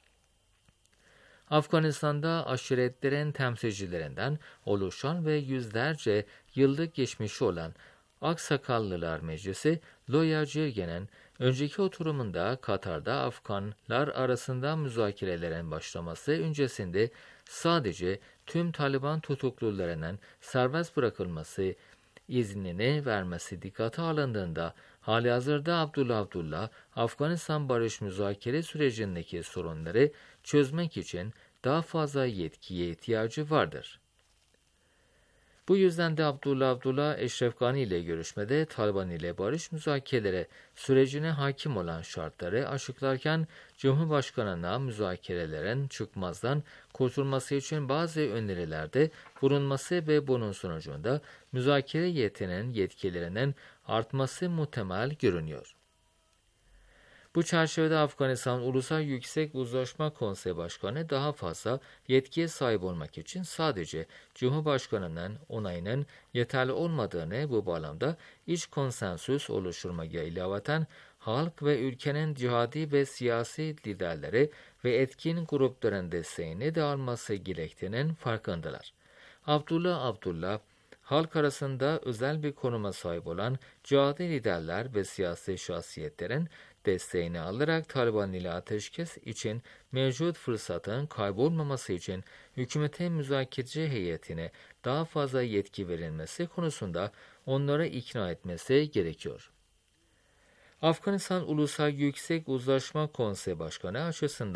Afganistan'da aşiretlerin temsilcilerinden oluşan ve yüzlerce yıllık geçmişi olan Aksakallılar Meclisi, Loya Jirgen'in önceki oturumunda Katar'da Afganlar arasında müzakerelerin başlaması öncesinde sadece tüm Taliban tutuklularının serbest bırakılması iznini vermesi dikkate alındığında, halihazırda Abdullah Abdullah, Afganistan barış müzakere sürecindeki sorunları çözmek için daha fazla yetkiye ihtiyacı vardır. Bu yüzden de Abdullah Abdullah, Eşref Gani ile görüşmede Taliban ile barış müzakereleri sürecine hakim olan şartları açıklarken, Cumhurbaşkanı'na müzakerelerin çıkmazdan kurtulması için bazı önerilerde bulunması ve bunun sonucunda müzakere heyetinin yetkilerinin artması muhtemel görünüyor. Bu çerçevede Afganistan Ulusal Yüksek Uzlaşma Konseyi Başkanı daha fazla yetkiye sahip olmak için sadece Cumhurbaşkanı'nın onayının yeterli olmadığını, bu bağlamda iç konsensüs oluşturmaya ilaveten halk ve ülkenin cihadi ve siyasi liderleri ve etkin grupların desteğini de alması gerektiğinin farkındalar. Abdullah Abdullah, halk arasında özel bir konuma sahip olan cihadi liderler ve siyasi şahsiyetlerin desteğini alarak Taliban ile ateşkes için mevcut fırsatın kaybolmaması için hükümete müzakereci heyetine daha fazla yetki verilmesi konusunda onlara ikna etmesi gerekiyor. Afganistan Ulusal Yüksek Uzlaşma Konseyi Başkanı açısından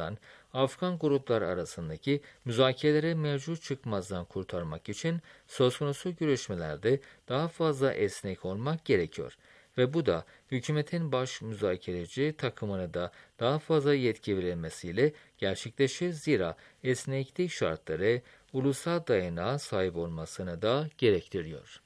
Afgan gruplar arasındaki müzakerelere mevcut çıkmazdan kurtarmak için söz konusu görüşmelerde daha fazla esnek olmak gerekiyor. Ve bu da hükümetin baş müzakereci takımına da daha fazla yetki verilmesiyle gerçekleşir. Zira esneklik şartları ulusal dayanağa sahip olmasını da gerektiriyor.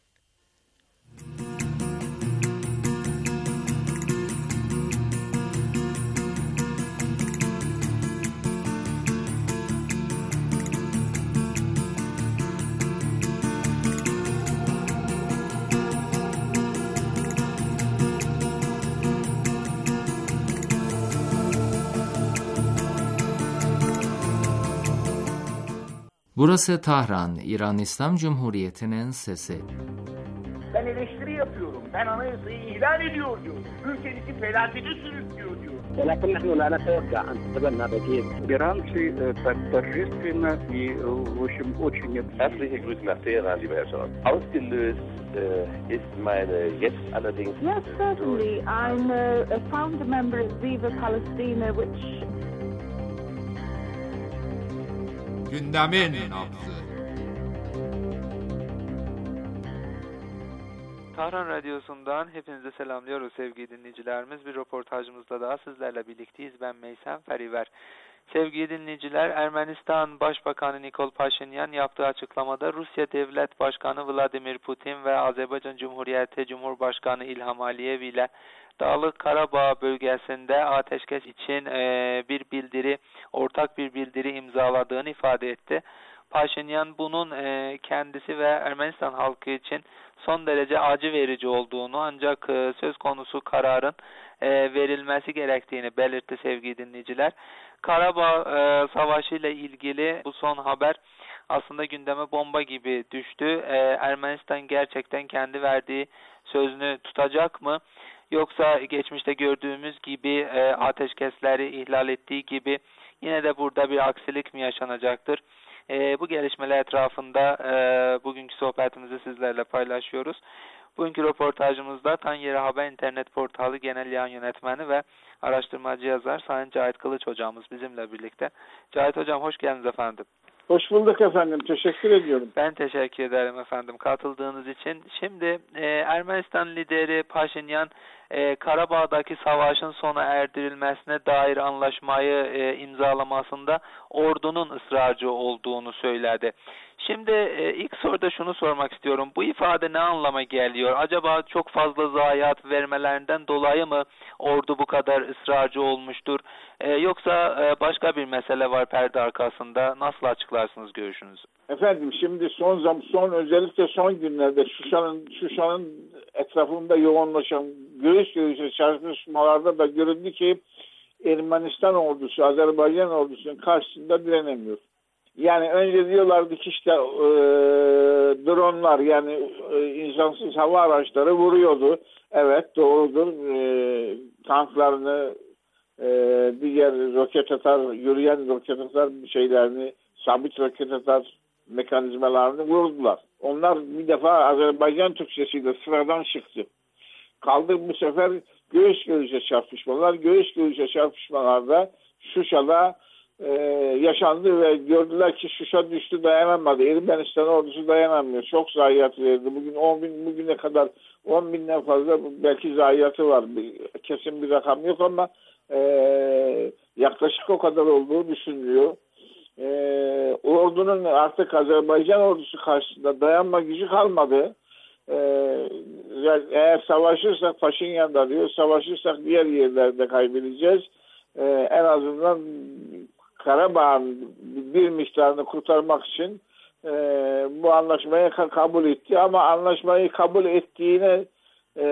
Burası Tahran, İran İslam Cumhuriyeti'nin sesi. Ben eleştiri yapıyorum. Ben anayasayı ihlal ediyor diyor. Ülkenizi felakete sürüklüyor diyor. ولكن نحن لا نتوقع أن تصيبنا بكير. Иранцы торжественно и, в общем, очень... Herzliche Grüße nach Teheran, lieber Herr Scholz. Ausgelöst äh, ist meine jetzt allerdings... Yes, certainly. I'm a, a founder member of Viva Palestina, which... Gündemin nabzı. Tahran Radyosu'ndan hepinize selamlıyoruz sevgili dinleyicilerimiz. Bir röportajımızda daha sizlerle birlikteyiz. Ben Meysem Feriver. Sevgili dinleyiciler, Ermenistan Başbakanı Nikol Paşinyan yaptığı açıklamada Rusya Devlet Başkanı Vladimir Putin ve Azerbaycan Cumhuriyeti Cumhurbaşkanı İlham Aliyev ile Dağlık Karabağ bölgesinde ateşkes için e, bir bildiri, ortak bir bildiri imzaladığını ifade etti. Paşinyan bunun e, kendisi ve Ermenistan halkı için son derece acı verici olduğunu, ancak e, söz konusu kararın e, verilmesi gerektiğini belirtti sevgili dinleyiciler. Karabağ e, Savaşı ile ilgili bu son haber aslında gündeme bomba gibi düştü. E, Ermenistan gerçekten kendi verdiği sözünü tutacak mı? Yoksa geçmişte gördüğümüz gibi e, ateşkesleri ihlal ettiği gibi yine de burada bir aksilik mi yaşanacaktır? E, bu gelişmeler etrafında e, bugünkü sohbetimizi sizlerle paylaşıyoruz. Bugünkü röportajımızda Tanyeri Haber İnternet Portalı Genel Yayın Yönetmeni ve Araştırmacı Yazar Sayın Cahit Kılıç Hocamız bizimle birlikte. Cahit Hocam hoş geldiniz efendim. Hoş bulduk efendim. Teşekkür ediyorum. Ben teşekkür ederim efendim katıldığınız için. Şimdi e, Ermenistan lideri Paşinyan e, Karabağ'daki savaşın sona erdirilmesine dair anlaşmayı e, imzalamasında ordunun ısrarcı olduğunu söyledi. Şimdi e, ilk soruda şunu sormak istiyorum. Bu ifade ne anlama geliyor? Acaba çok fazla zayiat vermelerinden dolayı mı ordu bu kadar ısrarcı olmuştur? E, yoksa e, başka bir mesele var perde arkasında. Nasıl açıklarsınız görüşünüzü? Efendim şimdi son zam son özellikle son günlerde Şuşa'nın Şuşa'nın etrafında yoğunlaşan göğüs göğüse çarpışmalarda da görüldü ki Ermenistan ordusu Azerbaycan ordusunun karşısında direnemiyor. Yani önce diyorlardı ki işte e, dronlar yani e, insansız hava araçları vuruyordu. Evet doğrudur. E, tanklarını e, diğer roket atar, yürüyen roket atar şeylerini, sabit roket atar mekanizmalarını vurdular. Onlar bir defa Azerbaycan Türkçesiyle sıradan çıktı. Kaldı bu sefer göğüs göğüse çarpışmalar. Göğüs göğüse çarpışmalarda Şuşa'da Ee, yaşandı ve gördüler ki Şuşa düştü, dayanamadı. Ermenistan ordusu dayanamıyor. Çok zayiat verdi. Bugün on bin, bugüne kadar on binden fazla belki zayiatı var. Kesin bir rakam yok ama e, yaklaşık o kadar olduğu düşünülüyor. E, ordunun artık Azerbaycan ordusu karşısında dayanma gücü kalmadı. E, eğer savaşırsak Paşinyan'da diyor, savaşırsak diğer yerlerde kaybedeceğiz. E, en azından Karabağ'ın bir miktarını kurtarmak için e, bu anlaşmayı ka- kabul etti. Ama anlaşmayı kabul ettiğine e,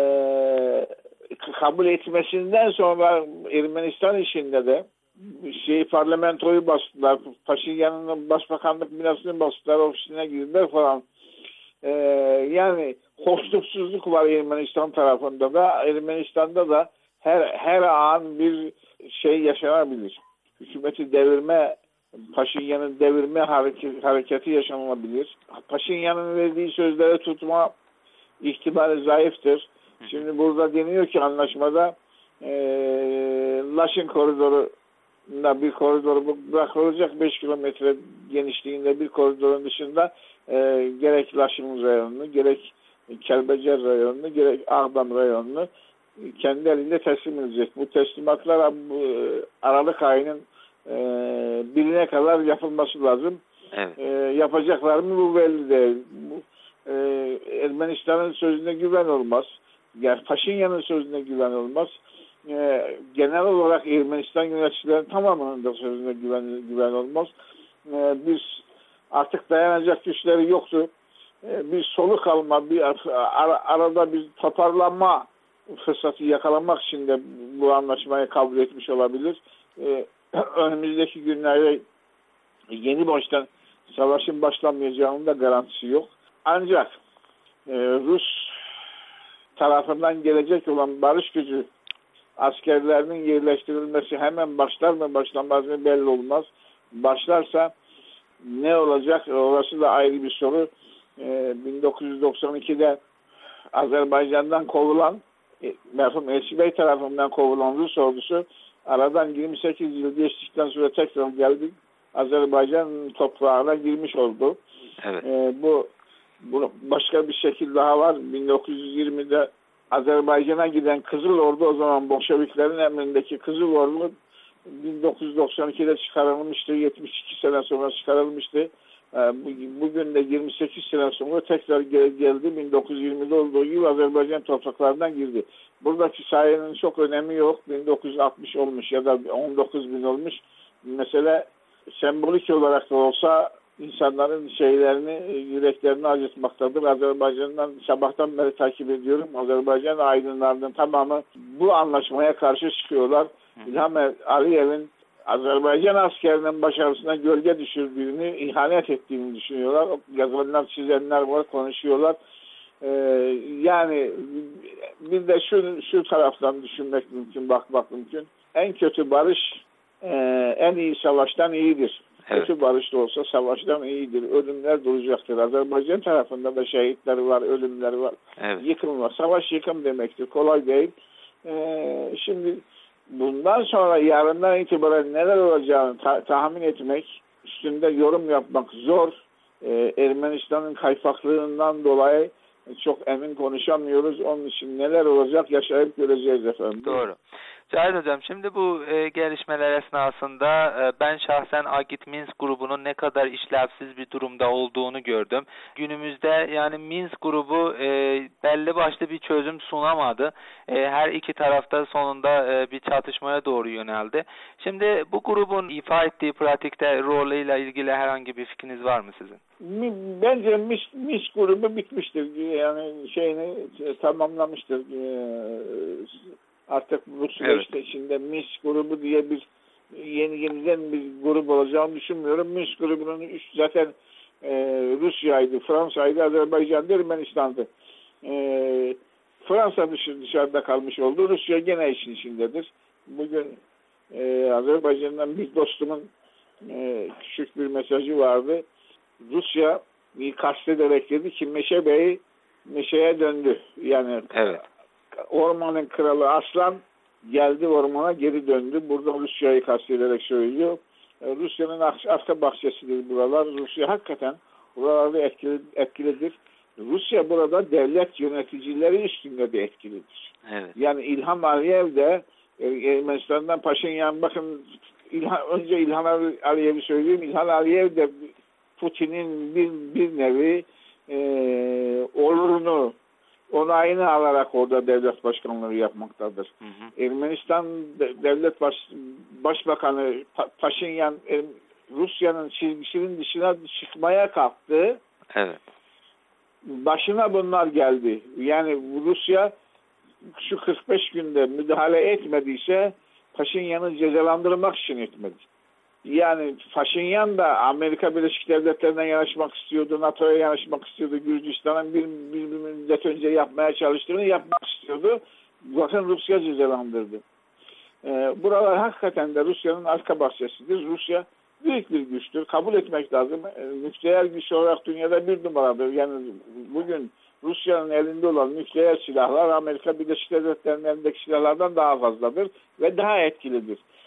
kabul etmesinden sonra Ermenistan işinde de şey parlamentoyu bastılar. Paşinyan'ın başbakanlık binasını bastılar. Ofisine girdiler falan. E, yani hoşnutsuzluk var Ermenistan tarafında da. Ermenistan'da da her her an bir şey yaşanabilir. Hükümeti devirme, Paşinyan'ın devirme hareket, hareketi yaşanabilir. Paşinyan'ın verdiği sözlere tutma ihtimali zayıftır. Şimdi burada deniyor ki anlaşmada e, Laşin koridoru bir koridor bırakılacak. beş kilometre genişliğinde bir koridorun dışında e, gerek Laşın rayonunu, gerek Kelbecer rayonunu, gerek Ağdam rayonunu kendi elinde teslim edecek. Bu teslimatlar bu, Aralık ayının e, birine kadar yapılması lazım. Evet. E, yapacaklar mı bu belli değil. Bu, e, Ermenistan'ın sözüne güven olmaz. Yani Paşinyan'ın sözüne güven olmaz. E, genel olarak Ermenistan yöneticilerin tamamının da sözüne güven, güven olmaz. E, biz artık dayanacak güçleri yoktu. E, bir soluk alma, bir ara, arada bir toparlanma fırsatı yakalamak için de bu anlaşmayı kabul etmiş olabilir. E, önümüzdeki günlerde yeni baştan savaşın başlamayacağının da garantisi yok. Ancak e, Rus tarafından gelecek olan barış gücü askerlerinin yerleştirilmesi hemen başlar mı başlamaz mı belli olmaz. Başlarsa ne olacak? Orası da ayrı bir soru. E, bin dokuz yüz doksan ikide Azerbaycan'dan kovulan e, merhum Elçi Bey tarafından kovulan Rus ordusu aradan yirmi sekiz yıl geçtikten sonra tekrar geldi. Azerbaycan toprağına girmiş oldu. Evet. E, bu, bu başka bir şekil daha var. bin dokuz yüz yirmide Azerbaycan'a giden Kızıl Ordu, o zaman Bolşeviklerin emrindeki Kızıl Ordu bin dokuz yüz doksan ikide çıkarılmıştı. yetmiş iki sene sonra çıkarılmıştı. Bugün de yirmi sekiz sene sonra tekrar geldi. bin dokuz yüz yirmide olduğu gibi Azerbaycan topraklarından girdi. Buradaki sayının çok önemi yok. bin dokuz yüz altmış olmuş ya da on dokuz bin olmuş. Mesela sembolik olarak da olsa insanların şeylerini, yüreklerini acıtmaktadır. Azerbaycan'dan sabahtan beri takip ediyorum. Azerbaycan aydınlarının tamamı bu anlaşmaya karşı çıkıyorlar. İlham Aliyev'in Azerbaycan askerinin başarısına gölge düşürdüğünü, ihanet ettiğini düşünüyorlar. Yazanlar, çizenler var, konuşuyorlar. Ee, yani bir de şu, şu taraftan düşünmek mümkün, bakmak mümkün. En kötü barış e, en iyi savaştan iyidir. Evet. Kötü barış da olsa savaştan iyidir. Ölümler duracaktır. Azerbaycan tarafında da şehitleri var, ölümleri var. Evet. Yıkım var. Savaş yıkım demektir. Kolay değil. Ee, şimdi bundan sonra yarından itibaren neler olacağını ta- tahmin etmek, üstünde yorum yapmak zor. Ee, Ermenistan'ın kaypaklığından dolayı çok emin konuşamıyoruz. Onun için neler olacak yaşayıp göreceğiz efendim. Doğru. Cahit Hocam, şimdi bu e, gelişmeler esnasında e, ben şahsen Agit Minsk grubunun ne kadar işlevsiz bir durumda olduğunu gördüm. Günümüzde yani Minsk grubu e, belli başlı bir çözüm sunamadı. E, her iki tarafta sonunda e, bir çatışmaya doğru yöneldi. Şimdi bu grubun ifa ettiği pratikte rolüyle ilgili herhangi bir fikriniz var mı sizin? Bence Minsk, Minsk grubu bitmiştir. Yani şeyini tamamlamıştır. Artık bu süreçte evet. içinde Minsk grubu diye bir yeni yeniden bir grup olacağını düşünmüyorum. Minsk grubunun üst zaten e, Rusya'ydı, Fransa'ydı, Azerbaycan'dı, Ermenistan'dı. E, Fransa dışı, dışarıda kalmış oldu. Rusya gene işin içindedir. Bugün e, Azerbaycan'dan bir dostumun e, küçük bir mesajı vardı. Rusya bir kastederek dedi ki Meşe Bey Meşe'ye döndü. Yani evet. Ormanın kralı Aslan geldi ormana geri döndü. Burada Rusya'yı kastederek söylüyor. Rusya'nın arka bahçesidir buralar. Rusya hakikaten buralarda etkili, etkilidir. Rusya burada devlet yöneticileri üstünde de etkilidir. Evet. Yani İlham Aliyev de Ermenistan'dan Paşinyan, bakın İlhan, önce İlham Aliyev'i söyleyeyim. İlham Aliyev de Putin'in bir, bir nevi e, olurunu onayını alarak orada devlet başkanlığı yapmaktadır. Hı hı. Ermenistan devlet baş, başbakanı pa, Paşinyan er, Rusya'nın çizgisinin dışına çıkmaya kalktı. Evet. Başına bunlar geldi. Yani Rusya şu kırk beş günde müdahale etmediyse Paşinyan'ı cezalandırmak için etmedi. Yani Paşinyan da Amerika Birleşik Devletleri'ne yanaşmak istiyordu, NATO'ya yanaşmak istiyordu, Gürcistan'ın bir, bir, bir müddet önce yapmaya çalıştığını yapmak istiyordu. Bakın Rusya cezalandırdı. Ee, buralar hakikaten de Rusya'nın arka bahçesidir. Rusya büyük bir güçtür. Kabul etmek lazım. Ee, nükleer güç olarak dünyada bir numaradır. Yani bugün Rusya'nın elinde olan nükleer silahlar Amerika Birleşik Devletleri'nin elindeki silahlardan daha fazladır ve daha etkilidir.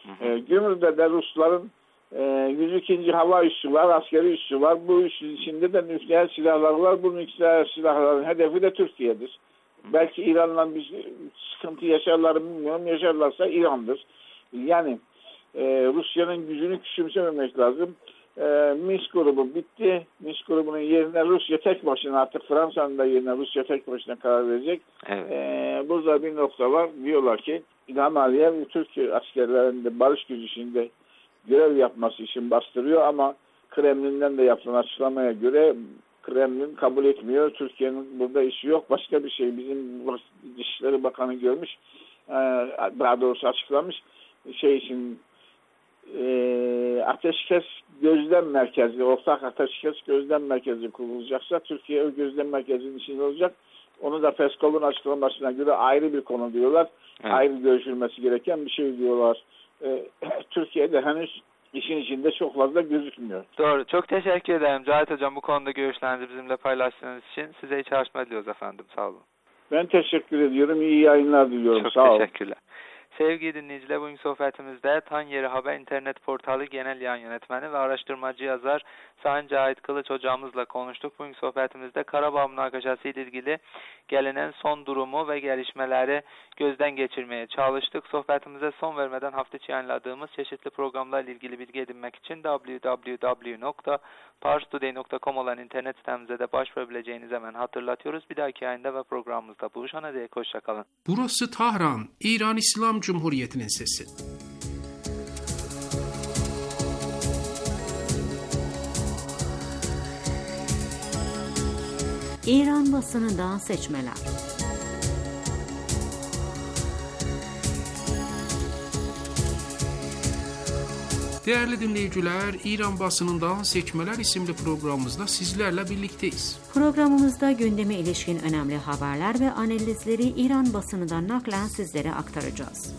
E, Gümrü'de de Rusların e, yüz ikinci hava üssü var, askeri üssü var. Bu üssün içinde de nükleer silahlar var. Bu nükleer silahların hedefi de Türkiye'dir. Belki İran'la bir sıkıntı yaşarlar mı bilmiyorum. Yaşarlarsa İran'dır. Yani e, Rusya'nın gücünü küçümsememek lazım. E, Minsk grubu bitti. Minsk grubunun yerine Rusya tek başına, artık Fransa'nın da yerine Rusya tek başına karar verecek. Evet. E, burada bir nokta var. Diyorlar ki İlham Aliyev Türkiye askerlerinde barış gücü içinde görev yapması için bastırıyor ama Kremlin'den de yapılan açıklamaya göre Kremlin kabul etmiyor. Türkiye'nin burada işi yok. Başka bir şey. Bizim Dışişleri Bakanı görmüş. Daha doğrusu açıklamış. Şey için e, ateşkes gözlem merkezi, ortak ateşkes gözlem merkezi kurulacaksa Türkiye o gözlem merkezinin içinde olacak. Onu da Peskov'un açıklamasına göre ayrı bir konu diyorlar. Evet. Ayrı görüşülmesi gereken bir şey diyorlar. E, Türkiye'de henüz İşin içinde çok fazla gözükmüyor. Doğru. Çok teşekkür ederim Cahit Hocam bu konuda görüşlerinizi bizimle paylaştığınız için. Size iyi çalışma diliyoruz efendim. Sağ olun. Ben teşekkür ediyorum. İyi yayınlar diliyorum. Çok Sağ olun. teşekkürler. Sevgili dinleyiciler, bugünkü sohbetimizde Tan Yeri Haber İnternet Portalı Genel Yayın Yönetmeni ve Araştırmacı Yazar Sayın Cahit Kılıç hocamızla konuştuk. Bugünkü sohbetimizde Karabağ münakaşası ile ilgili gelinen son durumu ve gelişmeleri gözden geçirmeye çalıştık. Sohbetimize son vermeden hafta içi yayınladığımız çeşitli programlarla ilgili bilgi edinmek için double-u double-u double-u nokta pars today nokta com olan internet sitemize de başvurabileceğinizi hemen hatırlatıyoruz. Bir dahaki yayında ve programımızda buluşana dek hoşçakalın. Burası Tahran, İran İslam Cumhuriyeti'nin sesi. İran basınından seçmeler. Değerli dinleyiciler, İran basınından seçmeler isimli programımızda sizlerle birlikteyiz. Programımızda gündeme ilişkin önemli haberler ve analizleri İran basınından naklen sizlere aktaracağız.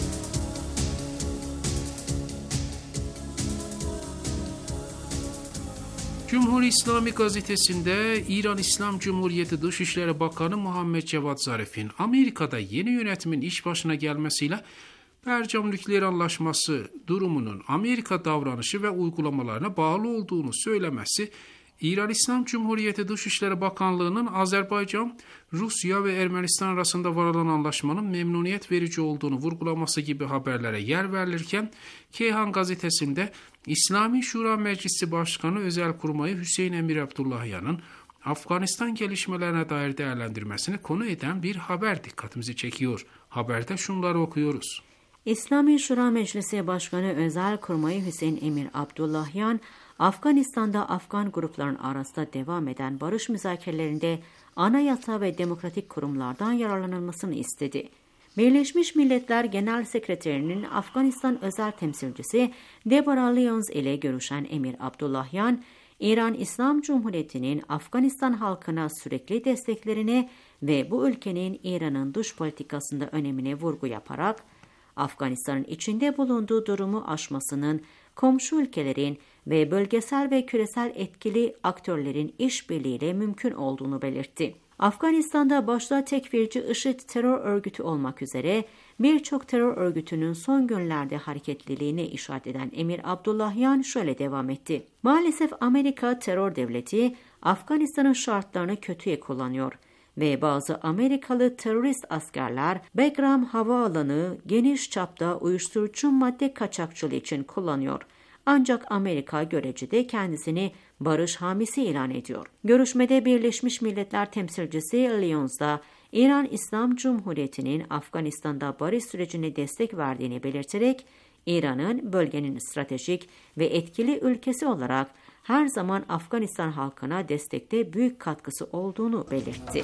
Cumhuriyet İslami Gazetesi'nde İran İslam Cumhuriyeti Dışişleri Bakanı Muhammed Cevat Zarif'in Amerika'da yeni yönetimin iş başına gelmesiyle Bercam Nükleer Anlaşması durumunun Amerika davranışı ve uygulamalarına bağlı olduğunu söylemesi, İran İslam Cumhuriyeti Dışişleri Bakanlığı'nın Azerbaycan, Rusya ve Ermenistan arasında varılan anlaşmanın memnuniyet verici olduğunu vurgulaması gibi haberlere yer verilirken, Keyhan Gazetesi'nde İslami Şura Meclisi Başkanı Özelkurmay Hüseyin Emir Abdullahyan'ın Afganistan gelişmelerine dair değerlendirmesini konu eden bir haber dikkatimizi çekiyor. Haberde şunları okuyoruz. İslami Şura Meclisi Başkanı Özelkurmay Hüseyin Emir Abdullahyan, Afganistan'da Afgan grupların arasında devam eden barış müzakerelerinde anayasa ve demokratik kurumlardan yararlanılmasını istedi. Birleşmiş Milletler Genel Sekreterinin Afganistan özel temsilcisi Deborah Lyons ile görüşen Emir Abdullahyan, İran İslam Cumhuriyeti'nin Afganistan halkına sürekli desteklerine ve bu ülkenin İran'ın dış politikasında önemine vurgu yaparak, Afganistan'ın içinde bulunduğu durumu aşmasının komşu ülkelerin ve bölgesel ve küresel etkili aktörlerin işbirliğiyle mümkün olduğunu belirtti. Afganistan'da başta tekfirci IŞİD terör örgütü olmak üzere birçok terör örgütünün son günlerde hareketliliğine işaret eden Emir Abdullahyan şöyle devam etti. Maalesef Amerika terör devleti Afganistan'ın şartlarını kötüye kullanıyor ve bazı Amerikalı terörist askerler Bagram Havaalanı geniş çapta uyuşturucu madde kaçakçılığı için kullanıyor. Ancak Amerika görece de kendisini barış hamisi ilan ediyor. Görüşmede Birleşmiş Milletler temsilcisi Lyons da İran İslam Cumhuriyeti'nin Afganistan'da barış sürecine destek verdiğini belirterek İran'ın bölgenin stratejik ve etkili ülkesi olarak her zaman Afganistan halkına destekte büyük katkısı olduğunu belirtti.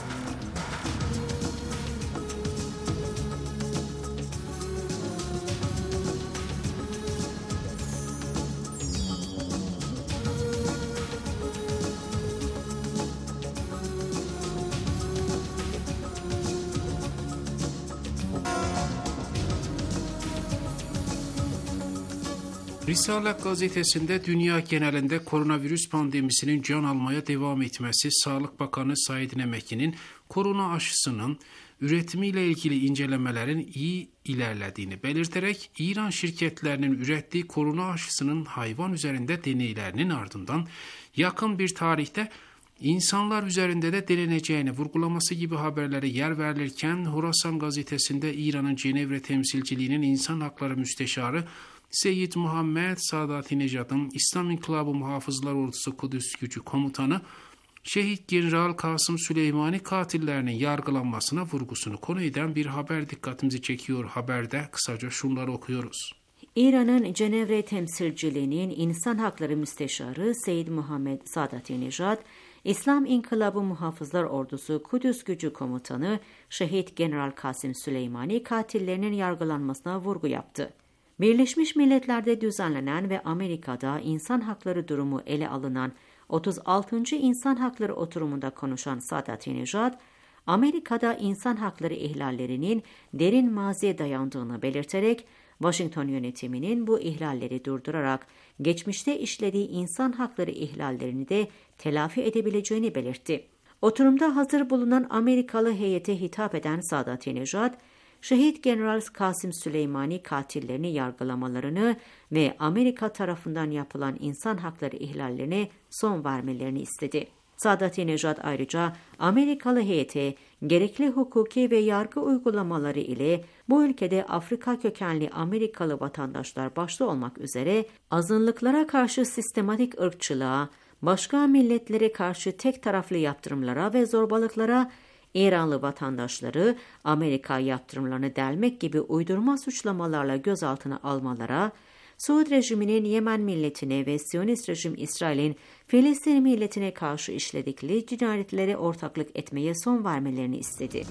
Risalet gazetesinde dünya genelinde koronavirüs pandemisinin can almaya devam etmesi, Sağlık Bakanı Said Nemeki'nin korona aşısının üretimiyle ilgili incelemelerin iyi ilerlediğini belirterek, İran şirketlerinin ürettiği korona aşısının hayvan üzerinde deneylerinin ardından yakın bir tarihte insanlar üzerinde de deneneceğini vurgulaması gibi haberlere yer verilirken, Horasan gazetesinde İran'ın Cenevre temsilciliğinin İnsan Hakları Müsteşarı Seyyid Muhammed Sadat Necat'ın İslam İnkılabı Muhafızlar Ordusu Kudüs Gücü Komutanı Şehit General Kasım Süleymani katillerinin yargılanmasına vurgusunu konu eden bir haber dikkatimizi çekiyor. Haberde kısaca şunları okuyoruz. İran'ın Cenevre temsilciliğinin İnsan Hakları Müsteşarı Seyyid Muhammed Sadat Necat, İslam İnkılabı Muhafızlar Ordusu Kudüs Gücü Komutanı Şehit General Kasım Süleymani katillerinin yargılanmasına vurgu yaptı. Birleşmiş Milletler'de düzenlenen ve Amerika'da insan hakları durumu ele alınan otuz altıncı İnsan Hakları oturumunda konuşan Sadat Necat, Amerika'da insan hakları ihlallerinin derin maziye dayandığını belirterek, Washington yönetiminin bu ihlalleri durdurarak geçmişte işlediği insan hakları ihlallerini de telafi edebileceğini belirtti. Oturumda hazır bulunan Amerikalı heyete hitap eden Sadat Necat, Şehit General Kasım Süleymani katillerini yargılamalarını ve Amerika tarafından yapılan insan hakları ihlallerine son vermelerini istedi. Sadat Necat ayrıca Amerikalı heyete gerekli hukuki ve yargı uygulamaları ile bu ülkede Afrika kökenli Amerikalı vatandaşlar başta olmak üzere azınlıklara karşı sistematik ırkçılığa, başka milletlere karşı tek taraflı yaptırımlara ve zorbalıklara, İranlı vatandaşları Amerika yaptırımlarını delmek gibi uydurma suçlamalarla gözaltına almalara, Suud rejiminin Yemen milletine ve Siyonist rejim İsrail'in Filistin milletine karşı işledikleri cinayetlere ortaklık etmeye son vermelerini istedi.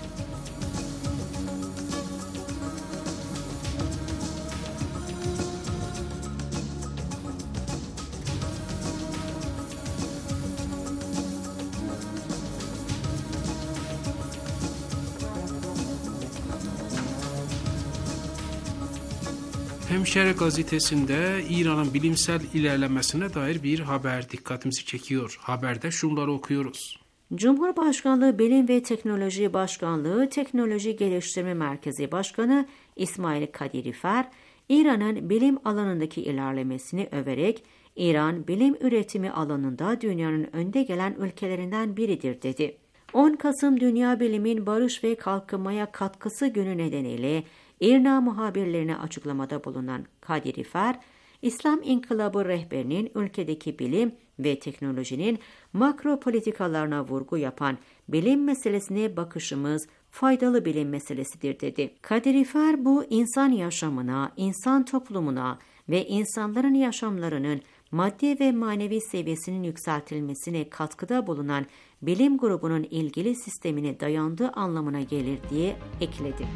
Hemşire gazetesinde İran'ın bilimsel ilerlemesine dair bir haber dikkatimizi çekiyor. Haberde şunları okuyoruz. Cumhurbaşkanlığı Bilim ve Teknoloji Başkanlığı Teknoloji Geliştirme Merkezi Başkanı İsmail Kadirifer, İran'ın bilim alanındaki ilerlemesini överek, İran bilim üretimi alanında dünyanın önde gelen ülkelerinden biridir dedi. on Kasım Dünya Bilimin Barış ve Kalkınmaya Katkısı Günü nedeniyle İRNA muhabirlerine açıklamada bulunan Kadirifer, İslam İnkılabı rehberinin ülkedeki bilim ve teknolojinin makro politikalarına vurgu yapan bilim meselesine bakışımız faydalı bilim meselesidir dedi. Kadirifer bu insan yaşamına, insan toplumuna ve insanların yaşamlarının maddi ve manevi seviyesinin yükseltilmesine katkıda bulunan bilim grubunun ilgili sistemine dayandığı anlamına gelir diye ekledi.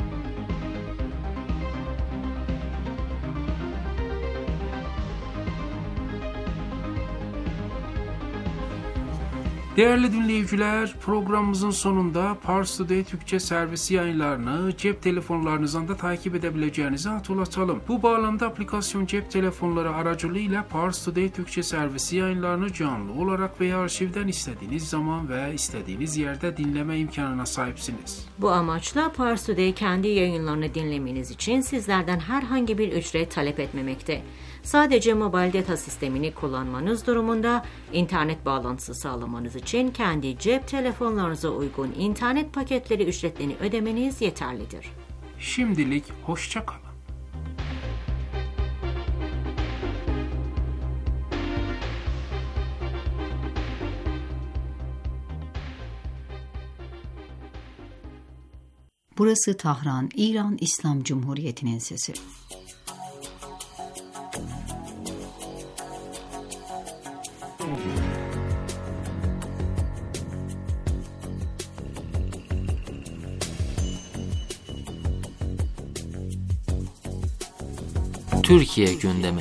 Değerli dinleyiciler, programımızın sonunda Pars Today Türkçe servisi yayınlarını cep telefonlarınızdan da takip edebileceğinizi hatırlatalım. Bu bağlamda aplikasyon cep telefonları aracılığıyla Pars Today Türkçe servisi yayınlarını canlı olarak veya arşivden istediğiniz zaman ve istediğiniz yerde dinleme imkanına sahipsiniz. Bu amaçla Pars Today kendi yayınlarını dinlemeniz için sizlerden herhangi bir ücret talep etmemekte. Sadece mobil data sistemini kullanmanız durumunda internet bağlantısı sağlamanız için kendi cep telefonlarınıza uygun internet paketleri ücretlerini ödemeniz yeterlidir. Şimdilik hoşça kalın. Burası Tahran, İran İslam Cumhuriyeti'nin sesi. Türkiye gündemi.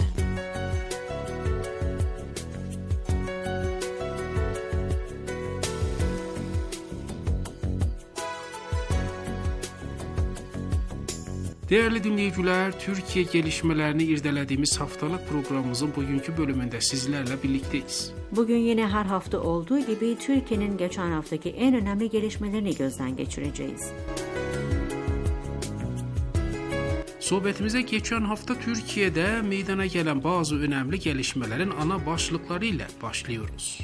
Değerli dinleyiciler, Türkiye gelişmelerini irdelediğimiz haftalık programımızın bugünkü bölümünde sizlerle birlikteyiz. Bugün yine her hafta olduğu gibi Türkiye'nin geçen haftaki en önemli gelişmelerini gözden geçireceğiz. Sohbetimize geçen hafta Türkiye'de meydana gelen bazı önemli gelişmelerin ana başlıkları ile başlıyoruz.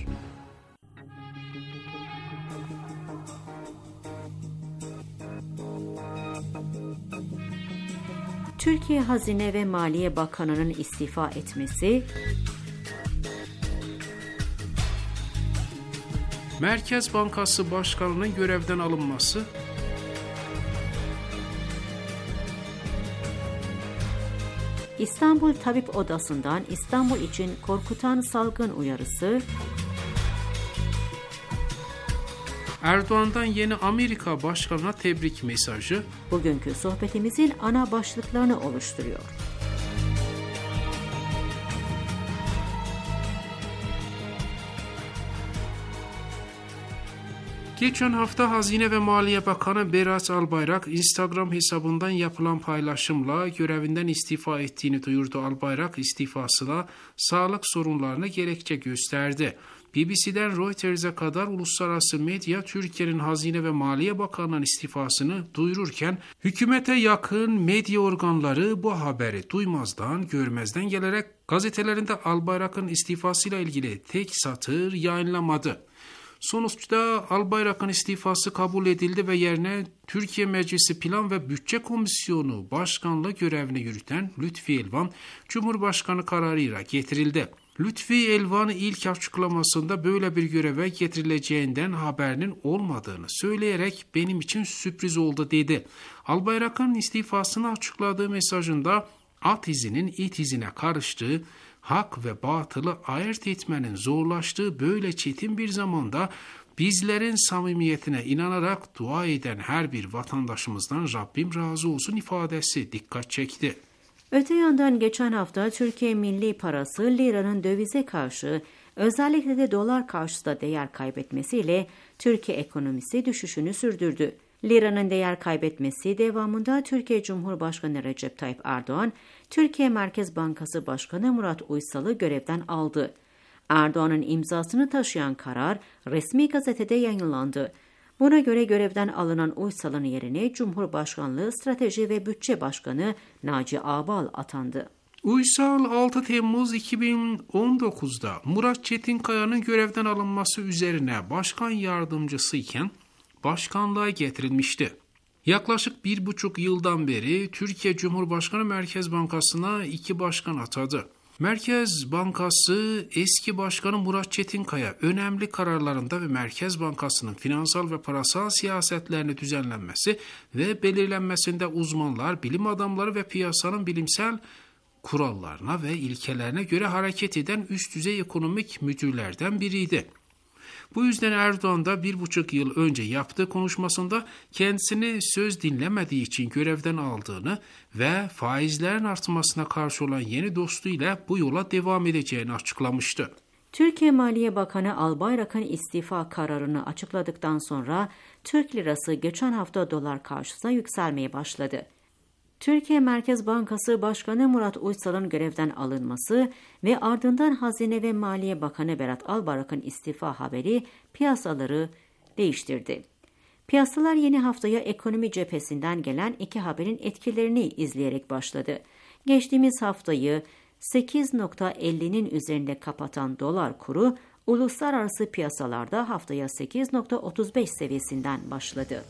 Türkiye Hazine ve Maliye Bakanı'nın istifa etmesi, Merkez Bankası Başkanı'nın görevden alınması, İstanbul Tabip Odası'ndan İstanbul için korkutan salgın uyarısı, Erdoğan'dan yeni Amerika Başkanı'na tebrik mesajı, bugünkü sohbetimizin ana başlıklarını oluşturuyor. Geçen hafta Hazine ve Maliye Bakanı Berat Albayrak Instagram hesabından yapılan paylaşımla görevinden istifa ettiğini duyurdu. Albayrak istifasına sağlık sorunlarına gerekçe gösterdi. B B C'den Reuters'e kadar uluslararası medya Türkiye'nin Hazine ve Maliye Bakanı'nın istifasını duyururken hükümete yakın medya organları bu haberi duymazdan görmezden gelerek gazetelerinde Albayrak'ın istifasıyla ilgili tek satır yayınlamadı. Sonuçta Albayrak'ın istifası kabul edildi ve yerine Türkiye Meclisi Plan ve Bütçe Komisyonu Başkanlığı görevini yürüten Lütfi Elvan, Cumhurbaşkanı kararıyla getirildi. Lütfi Elvan ilk açıklamasında böyle bir göreve getirileceğinden haberinin olmadığını söyleyerek benim için sürpriz oldu dedi. Albayrak'ın istifasını açıkladığı mesajında at izinin it izine karıştığı, hak ve batılı ayırt etmenin zorlaştığı böyle çetin bir zamanda bizlerin samimiyetine inanarak dua eden her bir vatandaşımızdan Rabbim razı olsun ifadesi dikkat çekti. Öte yandan geçen hafta Türkiye milli parası liranın dövize karşı, özellikle de dolar karşısında değer kaybetmesiyle Türkiye ekonomisi düşüşünü sürdürdü. Liranın değer kaybetmesi devamında Türkiye Cumhurbaşkanı Recep Tayyip Erdoğan, Türkiye Merkez Bankası Başkanı Murat Uysal'ı görevden aldı. Erdoğan'ın imzasını taşıyan karar resmi gazetede yayınlandı. Buna göre görevden alınan Uysal'ın yerine Cumhurbaşkanlığı Strateji ve Bütçe Başkanı Naci Ağbal atandı. Uysal altı Temmuz iki bin on dokuzda Murat Çetinkaya'nın görevden alınması üzerine başkan yardımcısı iken başkanlığa getirilmişti. Yaklaşık bir buçuk yıldan beri Türkiye Cumhurbaşkanı Merkez Bankası'na iki başkan atadı. Merkez Bankası eski başkanı Murat Çetinkaya önemli kararlarında ve Merkez Bankası'nın finansal ve parasal siyasetlerini düzenlenmesi ve belirlenmesinde uzmanlar, bilim adamları ve piyasanın bilimsel kurallarına ve ilkelerine göre hareket eden üst düzey ekonomik müdürlerden biriydi. Bu yüzden Erdoğan da bir buçuk yıl önce yaptığı konuşmasında kendisini söz dinlemediği için görevden aldığını ve faizlerin artmasına karşı olan yeni dostuyla bu yola devam edeceğini açıklamıştı. Türkiye Maliye Bakanı Albayrak'ın istifa kararını açıkladıktan sonra Türk lirası geçen hafta dolar karşısında yükselmeye başladı. Türkiye Merkez Bankası Başkanı Murat Uysal'ın görevden alınması ve ardından Hazine ve Maliye Bakanı Berat Albayrak'ın istifa haberi piyasaları değiştirdi. Piyasalar yeni haftaya ekonomi cephesinden gelen iki haberin etkilerini izleyerek başladı. Geçtiğimiz haftayı sekiz nokta ellinin üzerinde kapatan dolar kuru uluslararası piyasalarda haftaya sekiz nokta otuz beş seviyesinden başladı.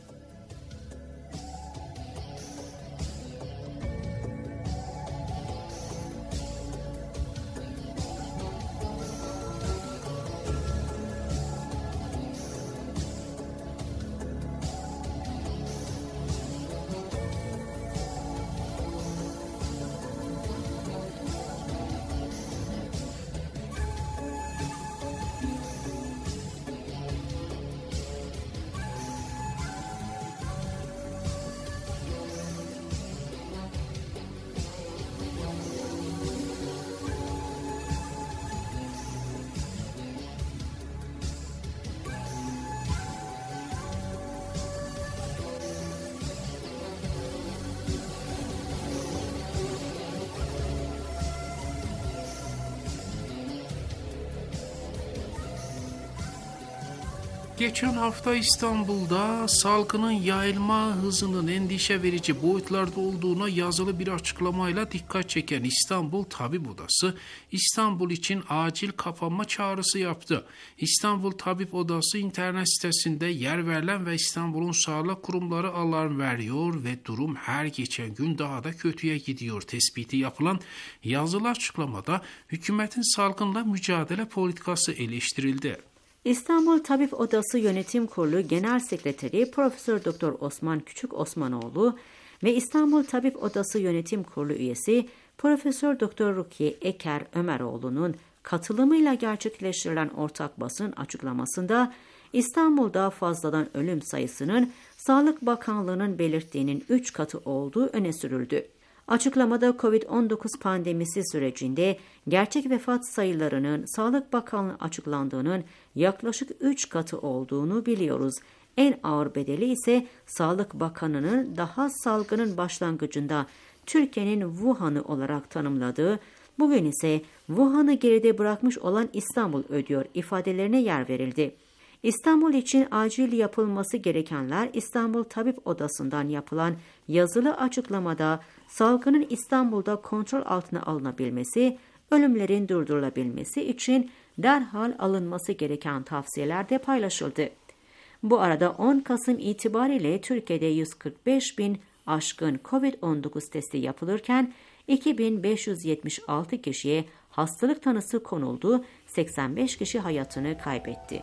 Geçen hafta İstanbul'da salgının yayılma hızının endişe verici boyutlarda olduğuna yazılı bir açıklamayla dikkat çeken İstanbul Tabip Odası, İstanbul için acil kapanma çağrısı yaptı. İstanbul Tabip Odası internet sitesinde yer verilen ve İstanbul'un sağlık kurumları alarm veriyor ve durum her geçen gün daha da kötüye gidiyor tespiti yapılan yazılı açıklamada hükümetin salgınla mücadele politikası eleştirildi. İstanbul Tabip Odası Yönetim Kurulu Genel Sekreteri Profesör Doktor Osman Küçük Osmanoğlu ve İstanbul Tabip Odası Yönetim Kurulu üyesi Profesör Doktor Rukiye Eker Ömeroğlu'nun katılımıyla gerçekleştirilen ortak basın açıklamasında İstanbul'da fazladan ölüm sayısının Sağlık Bakanlığı'nın belirttiğinin üç katı olduğu öne sürüldü. Açıklamada kovid on dokuz pandemisi sürecinde gerçek vefat sayılarının Sağlık Bakanlığı açıklandığının yaklaşık üç katı olduğunu biliyoruz. En ağır bedeli ise Sağlık Bakanı'nın daha salgının başlangıcında Türkiye'nin Wuhan'ı olarak tanımladığı, bugün ise Wuhan'ı geride bırakmış olan İstanbul ödüyor ifadelerine yer verildi. İstanbul için acil yapılması gerekenler İstanbul Tabip Odası'ndan yapılan yazılı açıklamada salgının İstanbul'da kontrol altına alınabilmesi, ölümlerin durdurulabilmesi için derhal alınması gereken tavsiyeler de paylaşıldı. Bu arada on Kasım itibariyle Türkiye'de yüz kırk beş bin aşkın kovid on dokuz testi yapılırken iki bin beş yüz yetmiş altı kişiye hastalık tanısı konuldu, seksen beş kişi hayatını kaybetti.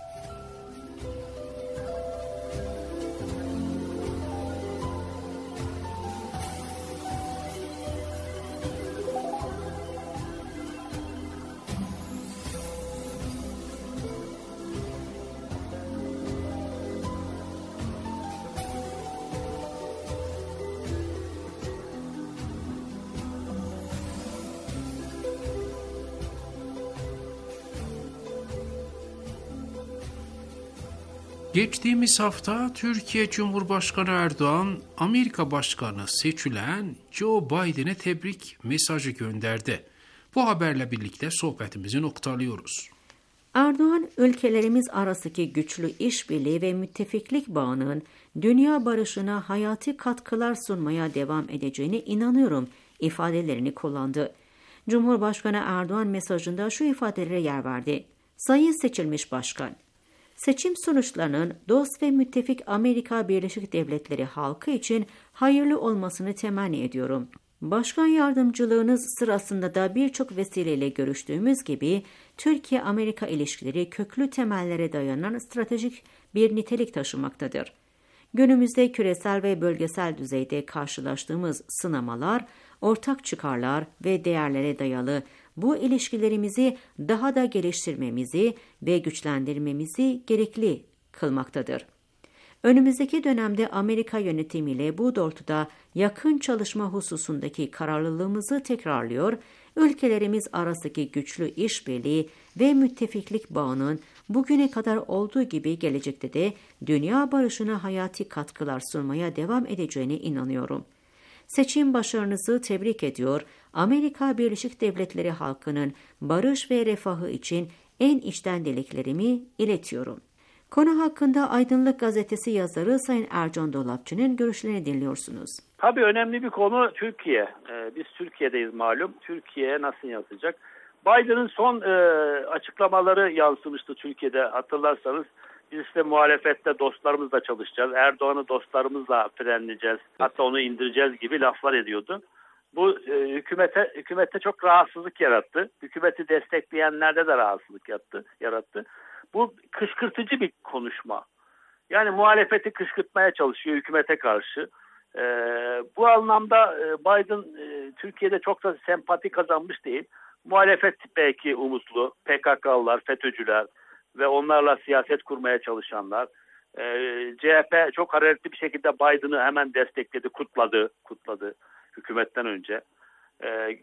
Geçtiğimiz hafta Türkiye Cumhurbaşkanı Erdoğan, Amerika Başkanı seçilen Joe Biden'e tebrik mesajı gönderdi. Bu haberle birlikte sohbetimizi noktalıyoruz. Erdoğan, ülkelerimiz arasındaki güçlü işbirliği ve müttefiklik bağının dünya barışına hayati katkılar sunmaya devam edeceğine inanıyorum ifadelerini kullandı. Cumhurbaşkanı Erdoğan mesajında şu ifadelere yer verdi. Sayın seçilmiş başkan, seçim sonuçlarının dost ve müttefik Amerika Birleşik Devletleri halkı için hayırlı olmasını temenni ediyorum. Başkan yardımcılığınız sırasında da birçok vesileyle görüştüğümüz gibi Türkiye-Amerika ilişkileri köklü temellere dayanan stratejik bir nitelik taşımaktadır. Günümüzde küresel ve bölgesel düzeyde karşılaştığımız sınamalar, ortak çıkarlar ve değerlere dayalı bu ilişkilerimizi daha da geliştirmemizi ve güçlendirmemizi gerekli kılmaktadır. Önümüzdeki dönemde Amerika yönetimiyle bu doğrultuda yakın çalışma hususundaki kararlılığımızı tekrarlıyor, ülkelerimiz arasındaki güçlü işbirliği ve müttefiklik bağının bugüne kadar olduğu gibi gelecekte de dünya barışına hayati katkılar sunmaya devam edeceğine inanıyorum. Seçim başarınızı tebrik ediyor, Amerika Birleşik Devletleri halkının barış ve refahı için en içten dileklerimi iletiyorum. Konu hakkında Aydınlık Gazetesi yazarı Sayın Ercan Dolapçı'nın görüşlerini dinliyorsunuz. Tabii önemli bir konu Türkiye. Ee, biz Türkiye'deyiz malum. Türkiye nasıl yansıyacak? Biden'ın son e, açıklamaları yansımıştı Türkiye'de, hatırlarsanız. Biz işte muhalefette dostlarımızla çalışacağız. Erdoğan'ı dostlarımızla frenleyeceğiz. Hatta onu indireceğiz gibi laflar ediyordu. Bu e, hükümete hükümette çok rahatsızlık yarattı. Hükümeti destekleyenlerde de rahatsızlık yarattı. yarattı. Bu kışkırtıcı bir konuşma. Yani muhalefeti kışkırtmaya çalışıyor hükümete karşı. E, bu anlamda e, Biden e, Türkiye'de çok da sempati kazanmış değil. Muhalefet belki umutlu. P K K'lılar, FETÖ'cüler ve onlarla siyaset kurmaya çalışanlar. E, C H P çok hararetli bir şekilde Biden'ı hemen destekledi, kutladı, kutladı hükümetten önce. E, e,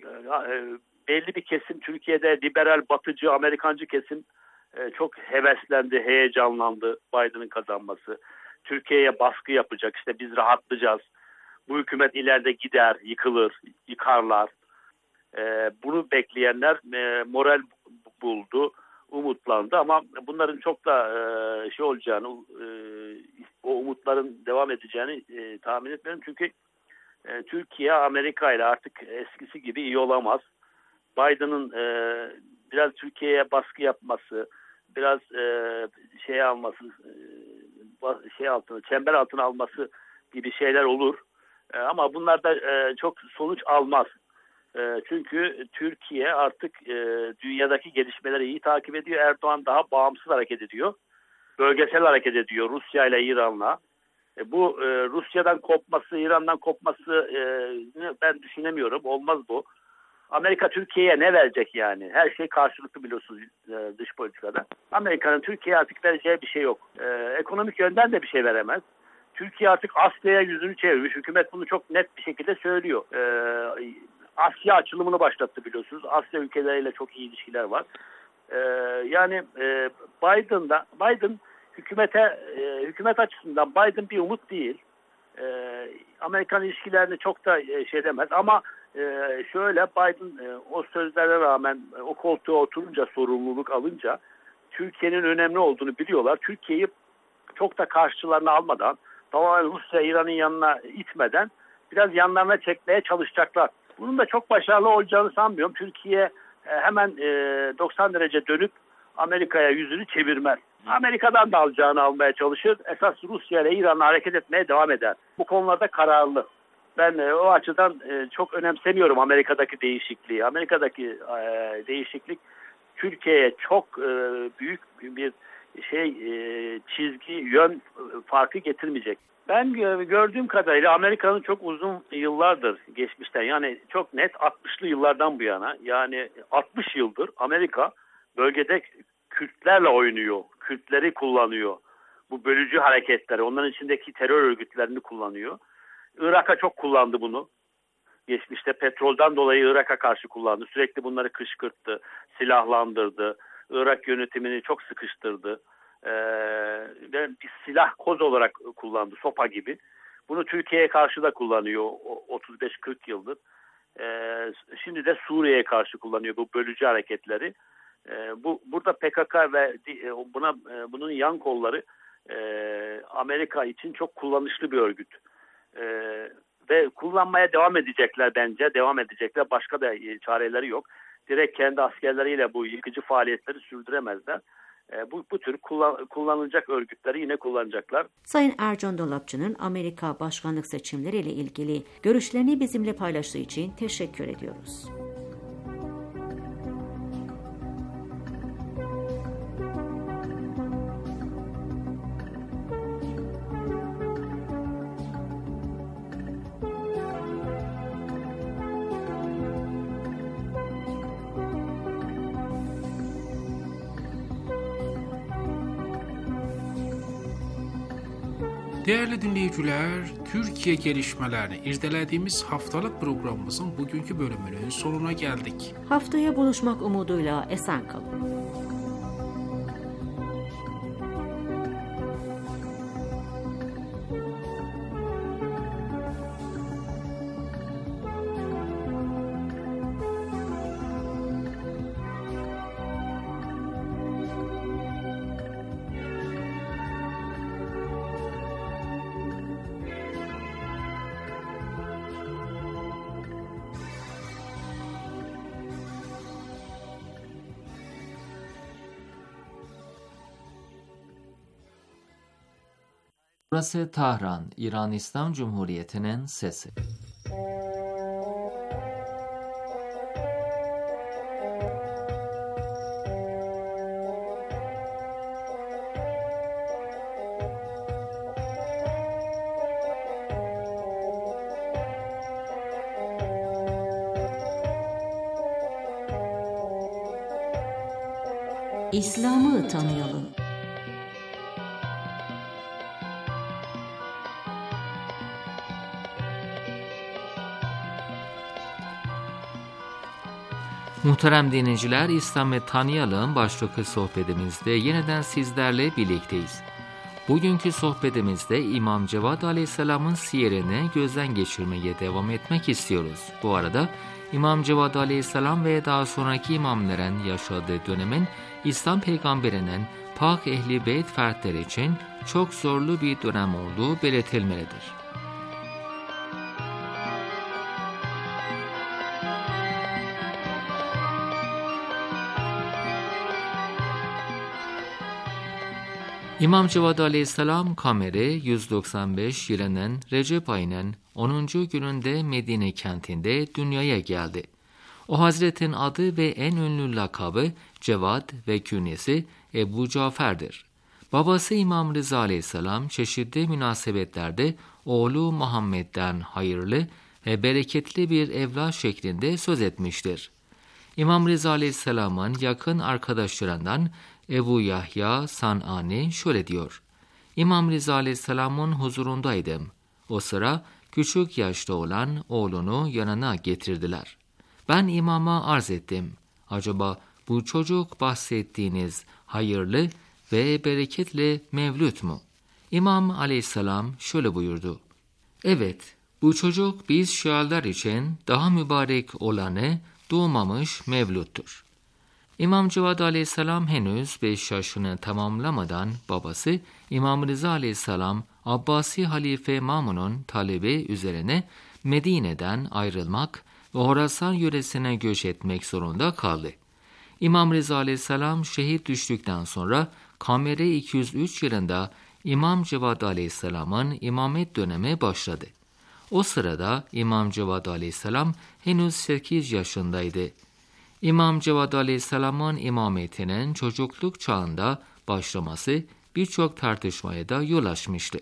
belli bir kesim Türkiye'de liberal, batıcı, Amerikancı kesim e, çok heveslendi, heyecanlandı Biden'ın kazanması. Türkiye'ye baskı yapacak, işte biz rahatlayacağız. Bu hükümet ileride gider, yıkılır, yıkarlar. E, bunu bekleyenler e, moral buldu. umutlandı ama bunların çok da e, şey olacağını, e, o umutların devam edeceğini e, tahmin etmiyorum. Çünkü e, Türkiye Amerika ile artık eskisi gibi iyi olamaz. Biden'ın e, biraz Türkiye'ye baskı yapması, biraz e, şey alması, e, şey altına, çember altına alması gibi şeyler olur. E, ama bunlar da e, çok sonuç almaz. E, çünkü Türkiye artık e, dünyadaki gelişmeleri iyi takip ediyor. Erdoğan daha bağımsız hareket ediyor. Bölgesel hareket ediyor Rusya ile İran'la. E, bu e, Rusya'dan kopması, İran'dan kopması e, ben düşünemiyorum. Olmaz bu. Amerika Türkiye'ye ne verecek yani? Her şey karşılıklı biliyorsunuz e, dış politikada. Amerika'nın Türkiye'ye artık vereceği bir şey yok. E, ekonomik yönden de bir şey veremez. Türkiye artık Asya'ya yüzünü çevirmiş. Hükümet bunu çok net bir şekilde söylüyor. E, Asya açılımını başlattı biliyorsunuz. Asya ülkeleriyle çok iyi ilişkiler var. E, yani e, Biden'da Biden hükümete e, hükümet açısından Biden bir umut değil. E, Amerikan ilişkilerini çok da e, şey demez ama Ee, şöyle Biden e, o sözlere rağmen e, o koltuğa oturunca, sorumluluk alınca Türkiye'nin önemli olduğunu biliyorlar. Türkiye'yi çok da karşılarına almadan, tamamen Rusya, İran'ın yanına itmeden biraz yanlarına çekmeye çalışacaklar. Bunun da çok başarılı olacağını sanmıyorum. Türkiye e, hemen e, doksan derece dönüp Amerika'ya yüzünü çevirmez. Amerika'dan da alacağını almaya çalışır. Esas Rusya ile İran'la hareket etmeye devam eder. Bu konularda kararlı. Ben e, o açıdan e, çok önemsemiyorum Amerika'daki değişikliği. Amerika'daki e, değişiklik Türkiye'ye çok e, büyük bir şey e, çizgi, yön e, farkı getirmeyecek. Ben e, gördüğüm kadarıyla Amerika'nın çok uzun yıllardır geçmişten, yani çok net altmışlı yıllardan bu yana, yani altmış yıldır Amerika bölgede Kürtlerle oynuyor, Kürtleri kullanıyor. Bu bölücü hareketleri, onların içindeki terör örgütlerini kullanıyor. Irak'a çok kullandı bunu. Geçmişte petrolden dolayı Irak'a karşı kullandı. Sürekli bunları kışkırttı, silahlandırdı. Irak yönetimini çok sıkıştırdı. Ee, ve bir silah koz olarak kullandı, sopa gibi. Bunu Türkiye'ye karşı da kullanıyor otuz beş kırk yıldır. Ee, şimdi de Suriye'ye karşı kullanıyor bu bölücü hareketleri. Ee, bu burada P K K ve buna bunun yan kolları e, Amerika için çok kullanışlı bir örgüt. Ee, ve kullanmaya devam edecekler bence. Devam edecekler. Başka da çareleri yok. Direkt kendi askerleriyle bu yıkıcı faaliyetleri sürdüremezler. Ee, bu, bu tür kullan, kullanılacak örgütleri yine kullanacaklar. Sayın Ercan Dolapçı'nın Amerika başkanlık seçimleriyle ilgili görüşlerini bizimle paylaştığı için teşekkür ediyoruz. Değerli dinleyiciler, Türkiye gelişmelerini irdelediğimiz haftalık programımızın bugünkü bölümünün sonuna geldik. Haftaya buluşmak umuduyla esen kalın. Burası Tahran, İran İslam Cumhuriyeti'nin sesi. İslam'ı tanıyalım. Muhterem dinleyiciler, İslam'ı tanıyalım başlıklı sohbetimizde yeniden sizlerle birlikteyiz. Bugünkü sohbetimizde İmam Cevat Aleyhisselam'ın siyerini gözden geçirmeye devam etmek istiyoruz. Bu arada İmam Cevat Aleyhisselam ve daha sonraki imamların yaşadığı dönemin İslam peygamberinin pak ehli beyt fertleri için çok zorlu bir dönem olduğu belirtilmelidir. İmam Cevad aleyhisselam Kameri yüz doksan beş yılının Recep ayının onuncu gününde Medine kentinde dünyaya geldi. O hazretin adı ve en ünlü lakabı Cevad ve künyesi Ebu Cafer'dir. Babası İmam Rıza aleyhisselam çeşitli münasebetlerde oğlu Muhammed'den hayırlı ve bereketli bir evlat şeklinde söz etmiştir. İmam Rıza aleyhisselamın yakın arkadaşlarından Ebu Yahya San'ani şöyle diyor: İmam Rıza aleyhisselamın huzurundaydım. O sıra küçük yaşta olan oğlunu yanına getirdiler. Ben imama arz ettim. Acaba bu çocuk bahsettiğiniz hayırlı ve bereketli mevlüt mu? İmam aleyhisselam şöyle buyurdu: Evet, bu çocuk biz Şialar için daha mübarek olanı doğmamış mevlüttür. İmam Cevad aleyhisselam henüz beş yaşını tamamlamadan babası İmam Rıza aleyhisselam Abbasi Halife Mamun'un talebi üzerine Medine'den ayrılmak ve Horasan yöresine göç etmek zorunda kaldı. İmam Rıza aleyhisselam şehit düştükten sonra Kameri iki yüz üç yılında İmam Cevad aleyhisselamın imamet dönemi başladı. O sırada İmam Cevad aleyhisselam henüz sekiz yaşındaydı. İmam Cevad aleyhisselamın imametinin çocukluk çağında başlaması birçok tartışmaya da yol açmıştı.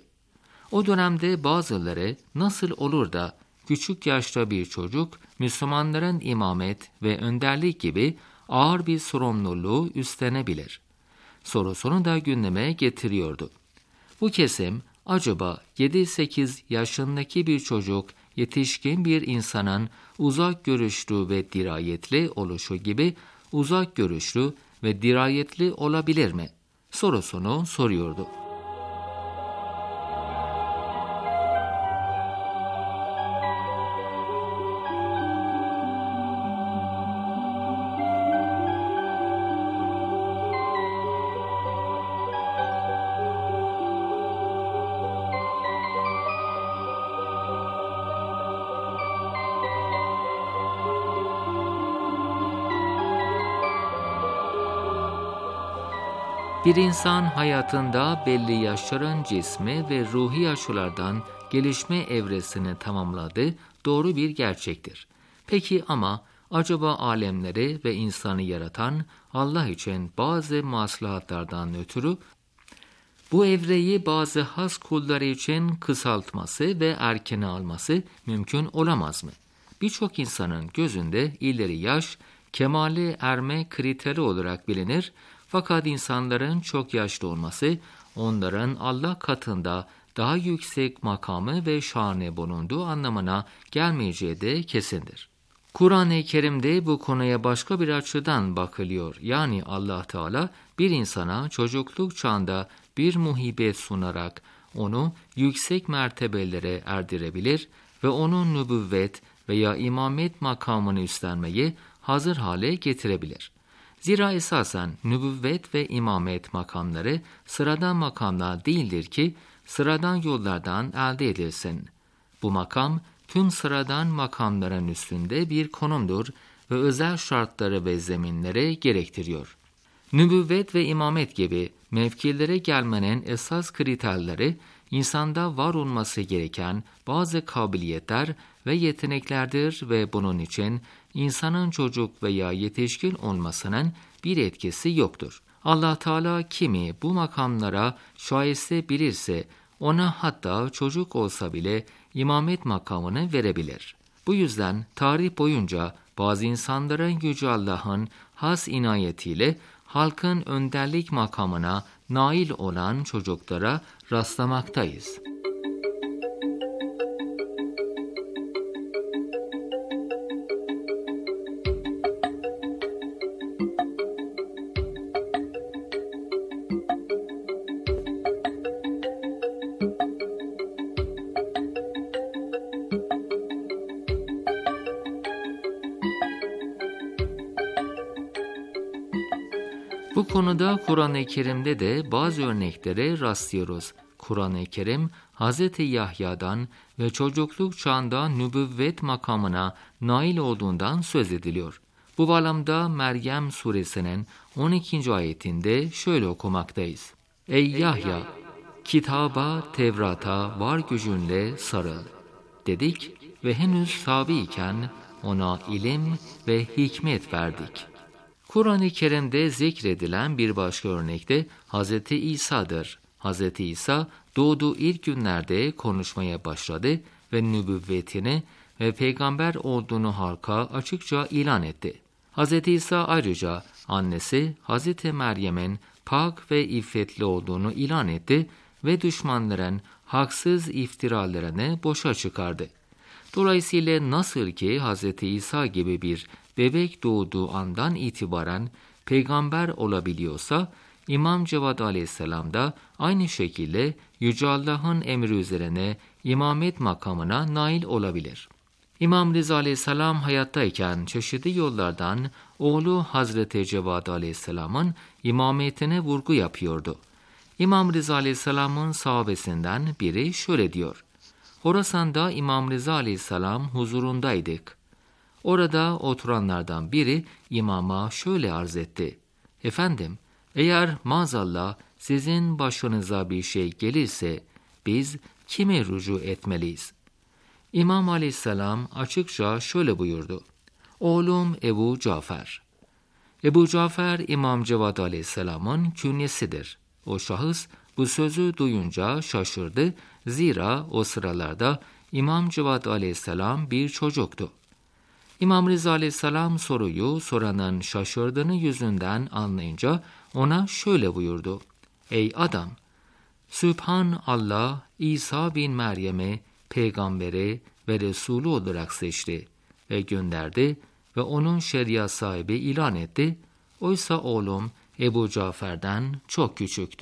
O dönemde bazıları nasıl olur da küçük yaşta bir çocuk Müslümanların imamet ve önderlik gibi ağır bir sorumluluğu üstlenebilir sorusunu da gündeme getiriyordu. Bu kesim acaba yedi sekiz yaşındaki bir çocuk yetişkin bir insanın uzak görüşlü ve dirayetli oluşu gibi uzak görüşlü ve dirayetli olabilir mi sorusunu soruyordu. Bir insan hayatında belli yaşların cismi ve ruhi yaşlardan gelişme evresini tamamladığı doğru bir gerçektir. Peki ama acaba alemleri ve insanı yaratan Allah için bazı maslahatlardan ötürü bu evreyi bazı has kulları için kısaltması ve erkene alması mümkün olamaz mı? Birçok insanın gözünde ileri yaş, kemale erme kriteri olarak bilinir. Fakat insanların çok yaşlı olması, onların Allah katında daha yüksek makamı ve şanı bulunduğu anlamına gelmeyeceği de kesindir. Kur'an-ı Kerim'de bu konuya başka bir açıdan bakılıyor. Yani Allah Teala bir insana çocukluk çağında bir muhibet sunarak onu yüksek mertebelere erdirebilir ve onun nübüvvet veya imamet makamını üstlenmeyi hazır hale getirebilir. Zira esasen nübüvvet ve imamet makamları sıradan makamlar değildir ki sıradan yollardan elde edilsin. Bu makam tüm sıradan makamların üstünde bir konumdur ve özel şartları ve zeminleri gerektiriyor. Nübüvvet ve imamet gibi mevkilere gelmenin esas kriterleri insanda var olması gereken bazı kabiliyetler ve yeteneklerdir ve bunun için insanın çocuk veya yetişkin olmasının bir etkisi yoktur. Allah Teala kimi bu makamlara şayeste bilirse ona hatta çocuk olsa bile imamet makamını verebilir. Bu yüzden tarih boyunca bazı insanların Yüce Allah'ın has inayetiyle halkın önderlik makamına nail olan çocuklara rastlamaktayız. Bu konuda Kur'an-ı Kerim'de de bazı örneklere rastlıyoruz. Kur'an-ı Kerim, Hz. Yahya'dan ve çocukluk çağında nübüvvet makamına nail olduğundan söz ediliyor. Bu bağlamda Meryem suresinin on ikinci ayetinde şöyle okumaktayız. Ey Yahya! Kitaba, Tevrat'a var gücünle sarıl dedik ve henüz sabiyken ona ilim ve hikmet verdik. Kur'an-ı Kerim'de zikredilen bir başka örnek de Hz. İsa'dır. Hz. İsa doğduğu ilk günlerde konuşmaya başladı ve nübüvvetini ve peygamber olduğunu halka açıkça ilan etti. Hz. İsa ayrıca annesi Hz. Meryem'in pak ve iffetli olduğunu ilan etti ve düşmanların haksız iftiralarını boşa çıkardı. Dolayısıyla nasıl ki Hz. İsa gibi bir bebek doğduğu andan itibaren peygamber olabiliyorsa, İmam Cevad Aleyhisselam da aynı şekilde Yüce Allah'ın emri üzerine imamet makamına nail olabilir. İmam Rıza Aleyhisselam hayattayken çeşitli yollardan oğlu Hazreti Cevad Aleyhisselam'ın imametine vurgu yapıyordu. İmam Rıza Aleyhisselam'ın sahabesinden biri şöyle diyor: Horasan'da İmam Rıza Aleyhisselam huzurundaydık. Orada oturanlardan biri imama şöyle arz etti: Efendim, eğer maazallah sizin başınıza bir şey gelirse biz kime rücu etmeliyiz? İmam Aleyhisselam açıkça şöyle buyurdu: Oğlum Ebu Cafer. Ebu Cafer İmam Cevad Aleyhisselam'ın künyesidir. O şahıs bu sözü duyunca şaşırdı, zira o sıralarda İmam Cevad Aleyhisselam bir çocuktu. İmam Rıza Aleyhisselam soruyu soranın şaşırdığını yüzünden anlayınca ona şöyle buyurdu: Ey adam! Sübhan Allah İsa bin Meryem'i peygamberi ve Resulü olarak seçti ve gönderdi ve onun şeriat sahibi ilan etti. Oysa oğlum Ebu Cafer'den çok küçüktü.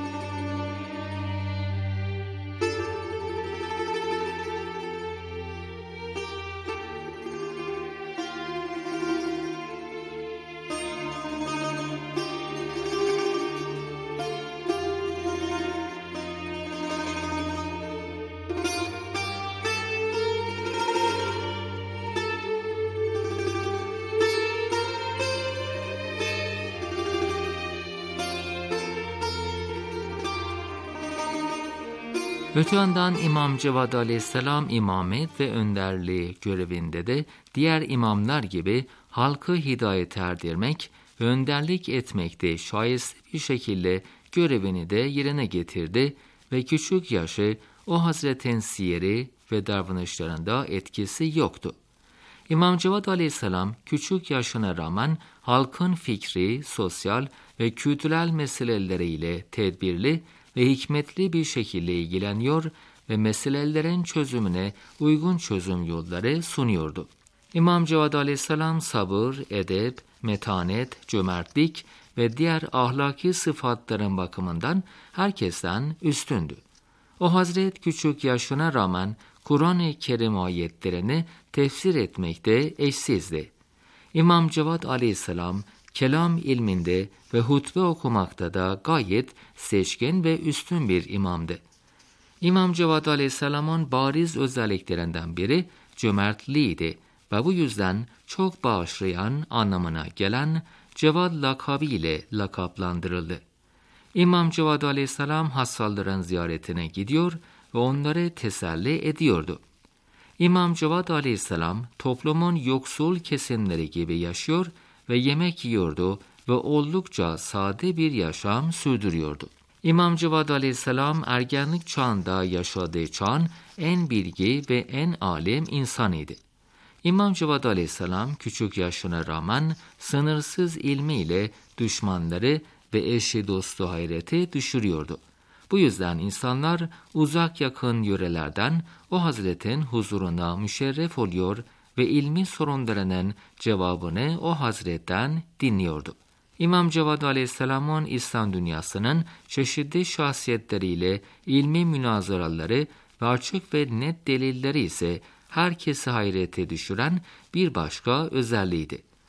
Öte yandan İmam Cevad Aleyhisselam imamet ve önderliği görevinde de diğer imamlar gibi halkı hidayete erdirmek ve önderlik etmekte şayeste bir şekilde görevini de yerine getirdi ve küçük yaşı o hazretin siyeri ve davranışlarında etkisi yoktu. İmam Cevad Aleyhisselam küçük yaşına rağmen halkın fikri, sosyal ve kültürel meseleleriyle tedbirli ve hikmetli bir şekilde ilgileniyor ve meselelerin çözümüne uygun çözüm yolları sunuyordu. İmam Cevad Aleyhisselam sabır, edep, metanet, cömertlik ve diğer ahlaki sıfatların bakımından herkesten üstündü. O hazret küçük yaşına rağmen Kur'an-ı Kerim ayetlerini tefsir etmekte eşsizdi. İmam Cevad Aleyhisselam kelam ilminde ve hutbe okumakta da gayet seçkin ve üstün bir imamdı. İmam Cevad Aleyhisselam'ın bariz özelliklerinden biri cömertliğiydi ve bu yüzden çok bağışlayan anlamına gelen Cevad lakabı ile lakaplandırıldı. İmam Cevad Aleyhisselam hastaların ziyaretine gidiyor ve onları teselli ediyordu. İmam Cevad Aleyhisselam toplumun yoksul kesimleri gibi yaşıyor ve yemek yiyordu ve oldukça sade bir yaşam sürdürüyordu. İmam Cevad Aleyhisselam ergenlik çağında yaşadığı çağın en bilgi ve en alim insanıydı. İmam Cevad Aleyhisselam küçük yaşına rağmen sınırsız ilmiyle düşmanları ve eşi dostu hayrete düşürüyordu. Bu yüzden insanlar uzak yakın yörelerden o hazretin huzuruna müşerref oluyor ve ilmi sorunlarının cevabını o hazretten dinliyordu. İmam Cevad Aleyhisselam'ın İslam dünyasının çeşitli şahsiyetleriyle ilmi münazaraları ve açık ve net delilleri ise herkesi hayrete düşüren bir başka özelliğiydi.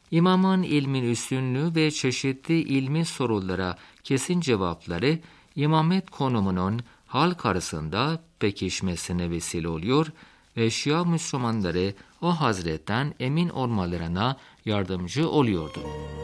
İmamın ilmin üstünlüğü ve çeşitli ilmi sorulara kesin cevapları imamet konumunun halk arasında pekişmesine vesile oluyor ve Şia Müslümanları o hazretten emin olmalarına yardımcı oluyordu.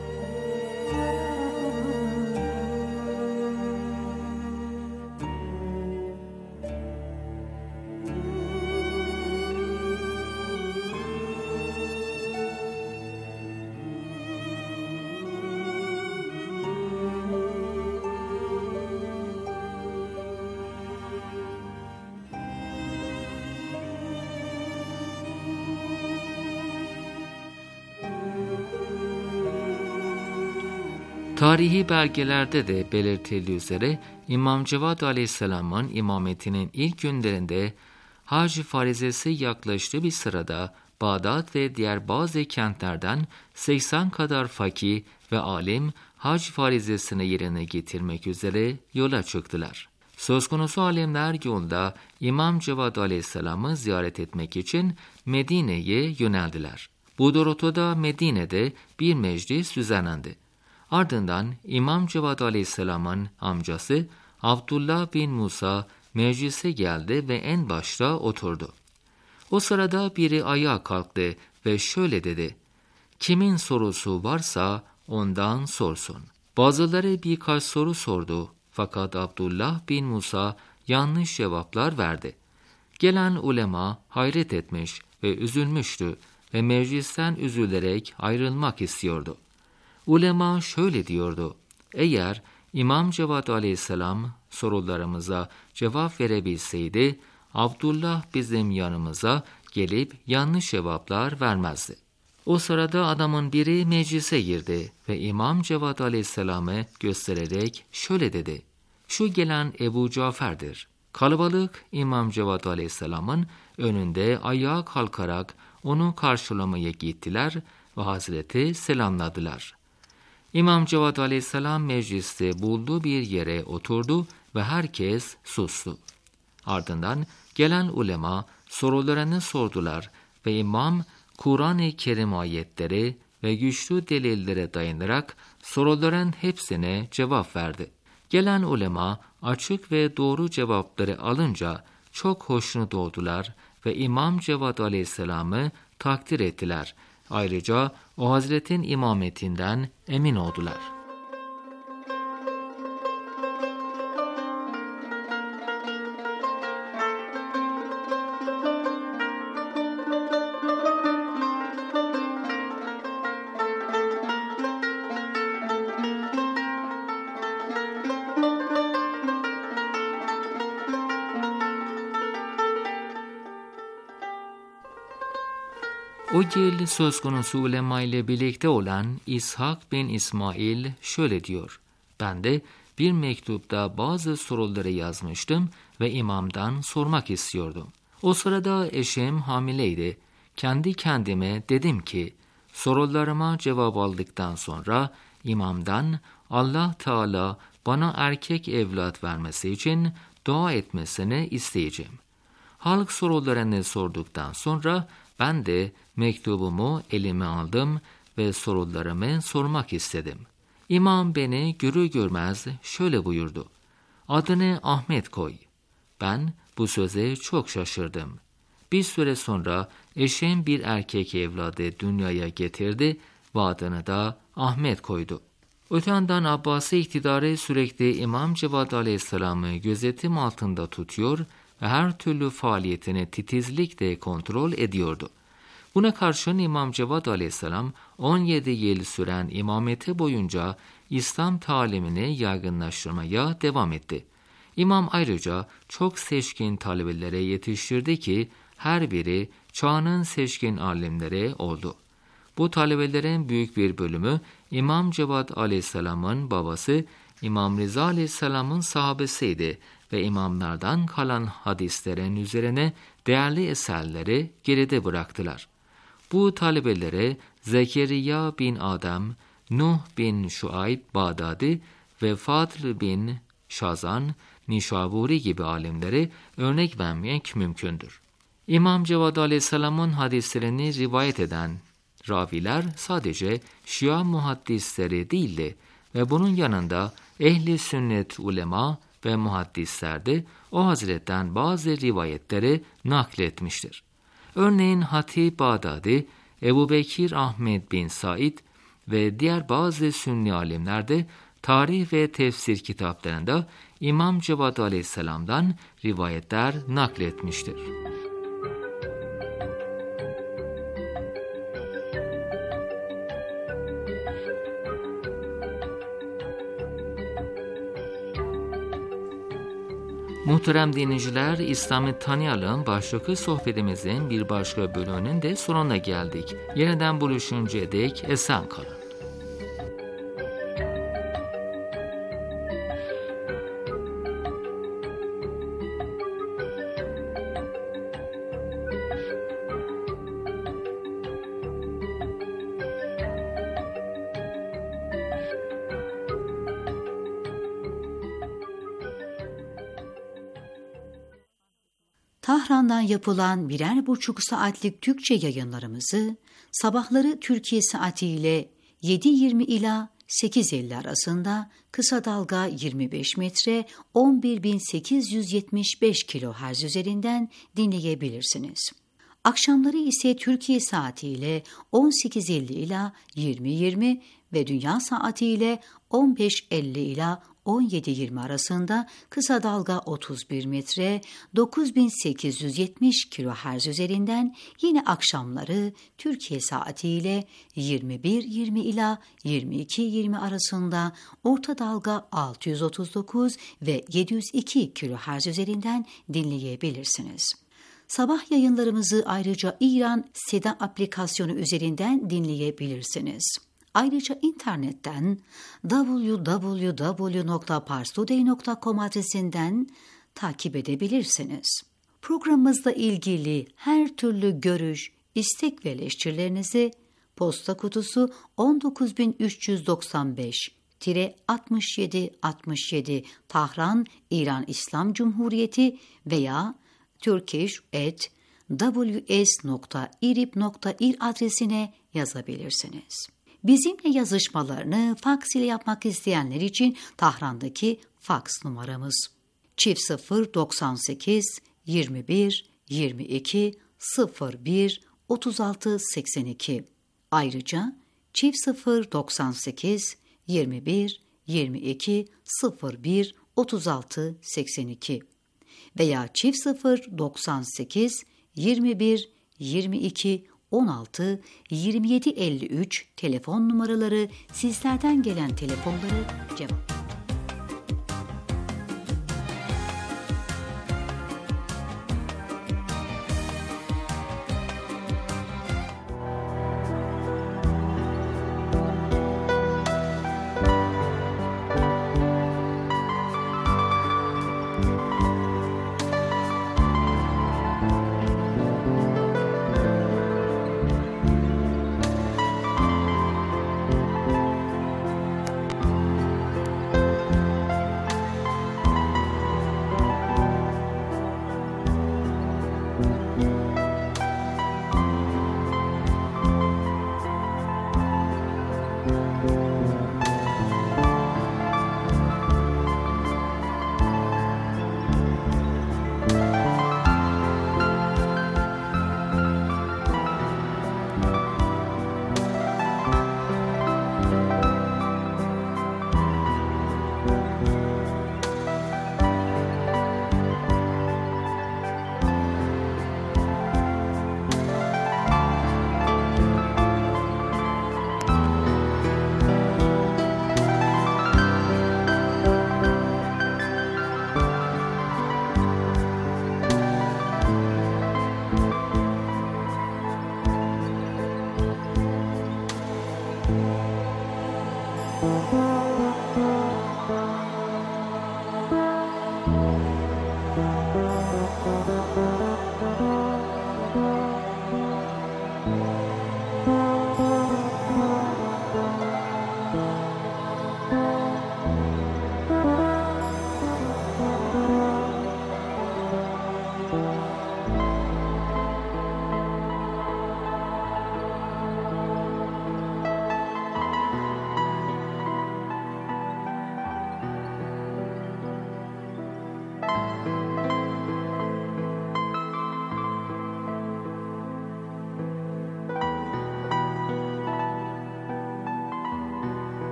Tarihi belgelerde de belirtildiği üzere İmam Cevat Aleyhisselam'ın imametinin ilk günlerinde hac farizesi yaklaştığı bir sırada Bağdat ve diğer bazı kentlerden seksen kadar fakih ve alim hac farizesini yerine getirmek üzere yola çıktılar. Söz konusu alimler yolda İmam Cevat Aleyhisselam'ı ziyaret etmek için Medine'ye yöneldiler. Bu doğrultuda Medine'de bir meclis düzenlendi. Ardından İmam Cevat Aleyhisselam'ın amcası Abdullah bin Musa meclise geldi ve en başta oturdu. O sırada biri ayağa kalktı ve şöyle dedi: "Kimin sorusu varsa ondan sorsun." Bazıları birkaç soru sordu fakat Abdullah bin Musa yanlış cevaplar verdi. Gelen ulema hayret etmiş ve üzülmüştü ve meclisten üzülerek ayrılmak istiyordu. Ulema şöyle diyordu: "Eğer İmam Cevat Aleyhisselam sorularımıza cevap verebilseydi, Abdullah bizim yanımıza gelip yanlış cevaplar vermezdi." O sırada adamın biri meclise girdi ve İmam Cevat Aleyhisselam'ı göstererek şöyle dedi: "Şu gelen Ebu Cafer'dir." Kalabalık İmam Cevat Aleyhisselam'ın önünde ayağa kalkarak onu karşılamaya gittiler ve Hazreti selamladılar. İmam Cevat Aleyhisselam mecliste bulduğu bir yere oturdu ve herkes sustu. Ardından gelen ulema sorularını sordular ve İmam Kur'an-ı Kerim ayetleri ve güçlü delillere dayanarak soruların hepsine cevap verdi. Gelen ulema açık ve doğru cevapları alınca çok hoşnut oldular ve İmam Cevat Aleyhisselam'ı takdir ettiler. Ayrıca o hazretin imametinden emin oldular. O yıl söz konusu ulema ile birlikte olan İshak bin İsmail şöyle diyor: "Ben de bir mektupta bazı soruları yazmıştım ve imamdan sormak istiyordum. O sırada eşim hamileydi. Kendi kendime dedim ki, sorularıma cevap aldıktan sonra imamdan Allah Teala bana erkek evlat vermesi için dua etmesini isteyeceğim. Halk sorularını sorduktan sonra ben de mektubumu elime aldım ve sorularımı sormak istedim. İmam beni görür görmez şöyle buyurdu: "Adını Ahmet koy." Ben bu söze çok şaşırdım. Bir süre sonra eşim bir erkek evladı dünyaya getirdi ve adını da Ahmet koydu. Öte yandan Abbasi iktidarı sürekli İmam Cevat Aleyhisselam'ı gözetim altında tutuyor ve her türlü faaliyetini titizlikle kontrol ediyordu. Buna karşın İmam Cevat Aleyhisselam on yedi yıl süren imameti boyunca İslam talimini yaygınlaştırmaya devam etti. İmam ayrıca çok seçkin talebelere yetiştirdi ki her biri çağının seçkin alimleri oldu. Bu talebelerin büyük bir bölümü İmam Cevat Aleyhisselam'ın babası İmam Rıza Aleyhisselam'ın sahabesiydi ve imamlardan kalan hadislerin üzerine değerli eserleri geride bıraktılar. Bu talebelere Zekeriya bin Adem, Nuh bin Şuayb Bağdadi ve Fadl bin Şazan, Nişaburi gibi alimleri örnek vermek mümkündür. İmam Cevat Aleyhisselam'ın hadislerini rivayet eden raviler sadece Şia muhaddisleri değildi ve bunun yanında ehli sünnet ulema ve muhaddisler de o hazretten bazı rivayetleri nakletmiştir. Örneğin Hatip Bağdadi, Ebu Bekir Ahmed bin Said ve diğer bazı sünni alimler de tarih ve tefsir kitaplarında İmam Cevad Aleyhisselam'dan rivayetler nakletmiştir. Muhterem dinleyiciler, İslam'ı tanıyalım başlıklı sohbetimizin bir başka bölümünün de sonuna geldik. Yeniden buluşuncaya dek esen kalın. Tahran'dan yapılan birer buçuk saatlik Türkçe yayınlarımızı sabahları Türkiye saatiyle yedi yirmi ila sekiz elli arasında kısa dalga yirmi beş metre on bir bin sekiz yüz yetmiş beş kilohertz üzerinden dinleyebilirsiniz. Akşamları ise Türkiye saatiyle on sekiz elli ila yirmi yirmi ve dünya saatiyle on beş elli ila on yedi yirmi arasında kısa dalga otuz bir metre dokuz bin sekiz yüz yetmiş kilohertz üzerinden yine akşamları Türkiye saatiyle yirmi bir yirmi ila yirmi iki yirmi arasında orta dalga altı yüz otuz dokuz ve yedi yüz iki kilohertz üzerinden dinleyebilirsiniz. Sabah yayınlarımızı ayrıca İran Seda aplikasyonu üzerinden dinleyebilirsiniz. Ayrıca internetten double-u double-u double-u nokta parstoday nokta com adresinden takip edebilirsiniz. Programımızla ilgili her türlü görüş, istek ve eleştirilerinizi posta kutusu on dokuz bin üç yüz doksan beş altmış yedi altmış yedi Tahran, İran İslam Cumhuriyeti veya turkish at w s nokta irib nokta ir adresine yazabilirsiniz. Bizimle yazışmalarını faks ile yapmak isteyenler için Tahran'daki faks numaramız çift sıfır doksan sekiz yirmi bir yirmi iki sıfır bir otuz altı seksen iki. Ayrıca çift sıfır doksan sekiz yirmi bir yirmi iki sıfır bir otuz altı seksen iki veya çift sıfır doksan sekiz yirmi bir yirmi iki on altı yirmi yedi elli üç telefon numaraları sizlerden gelen telefonları cevap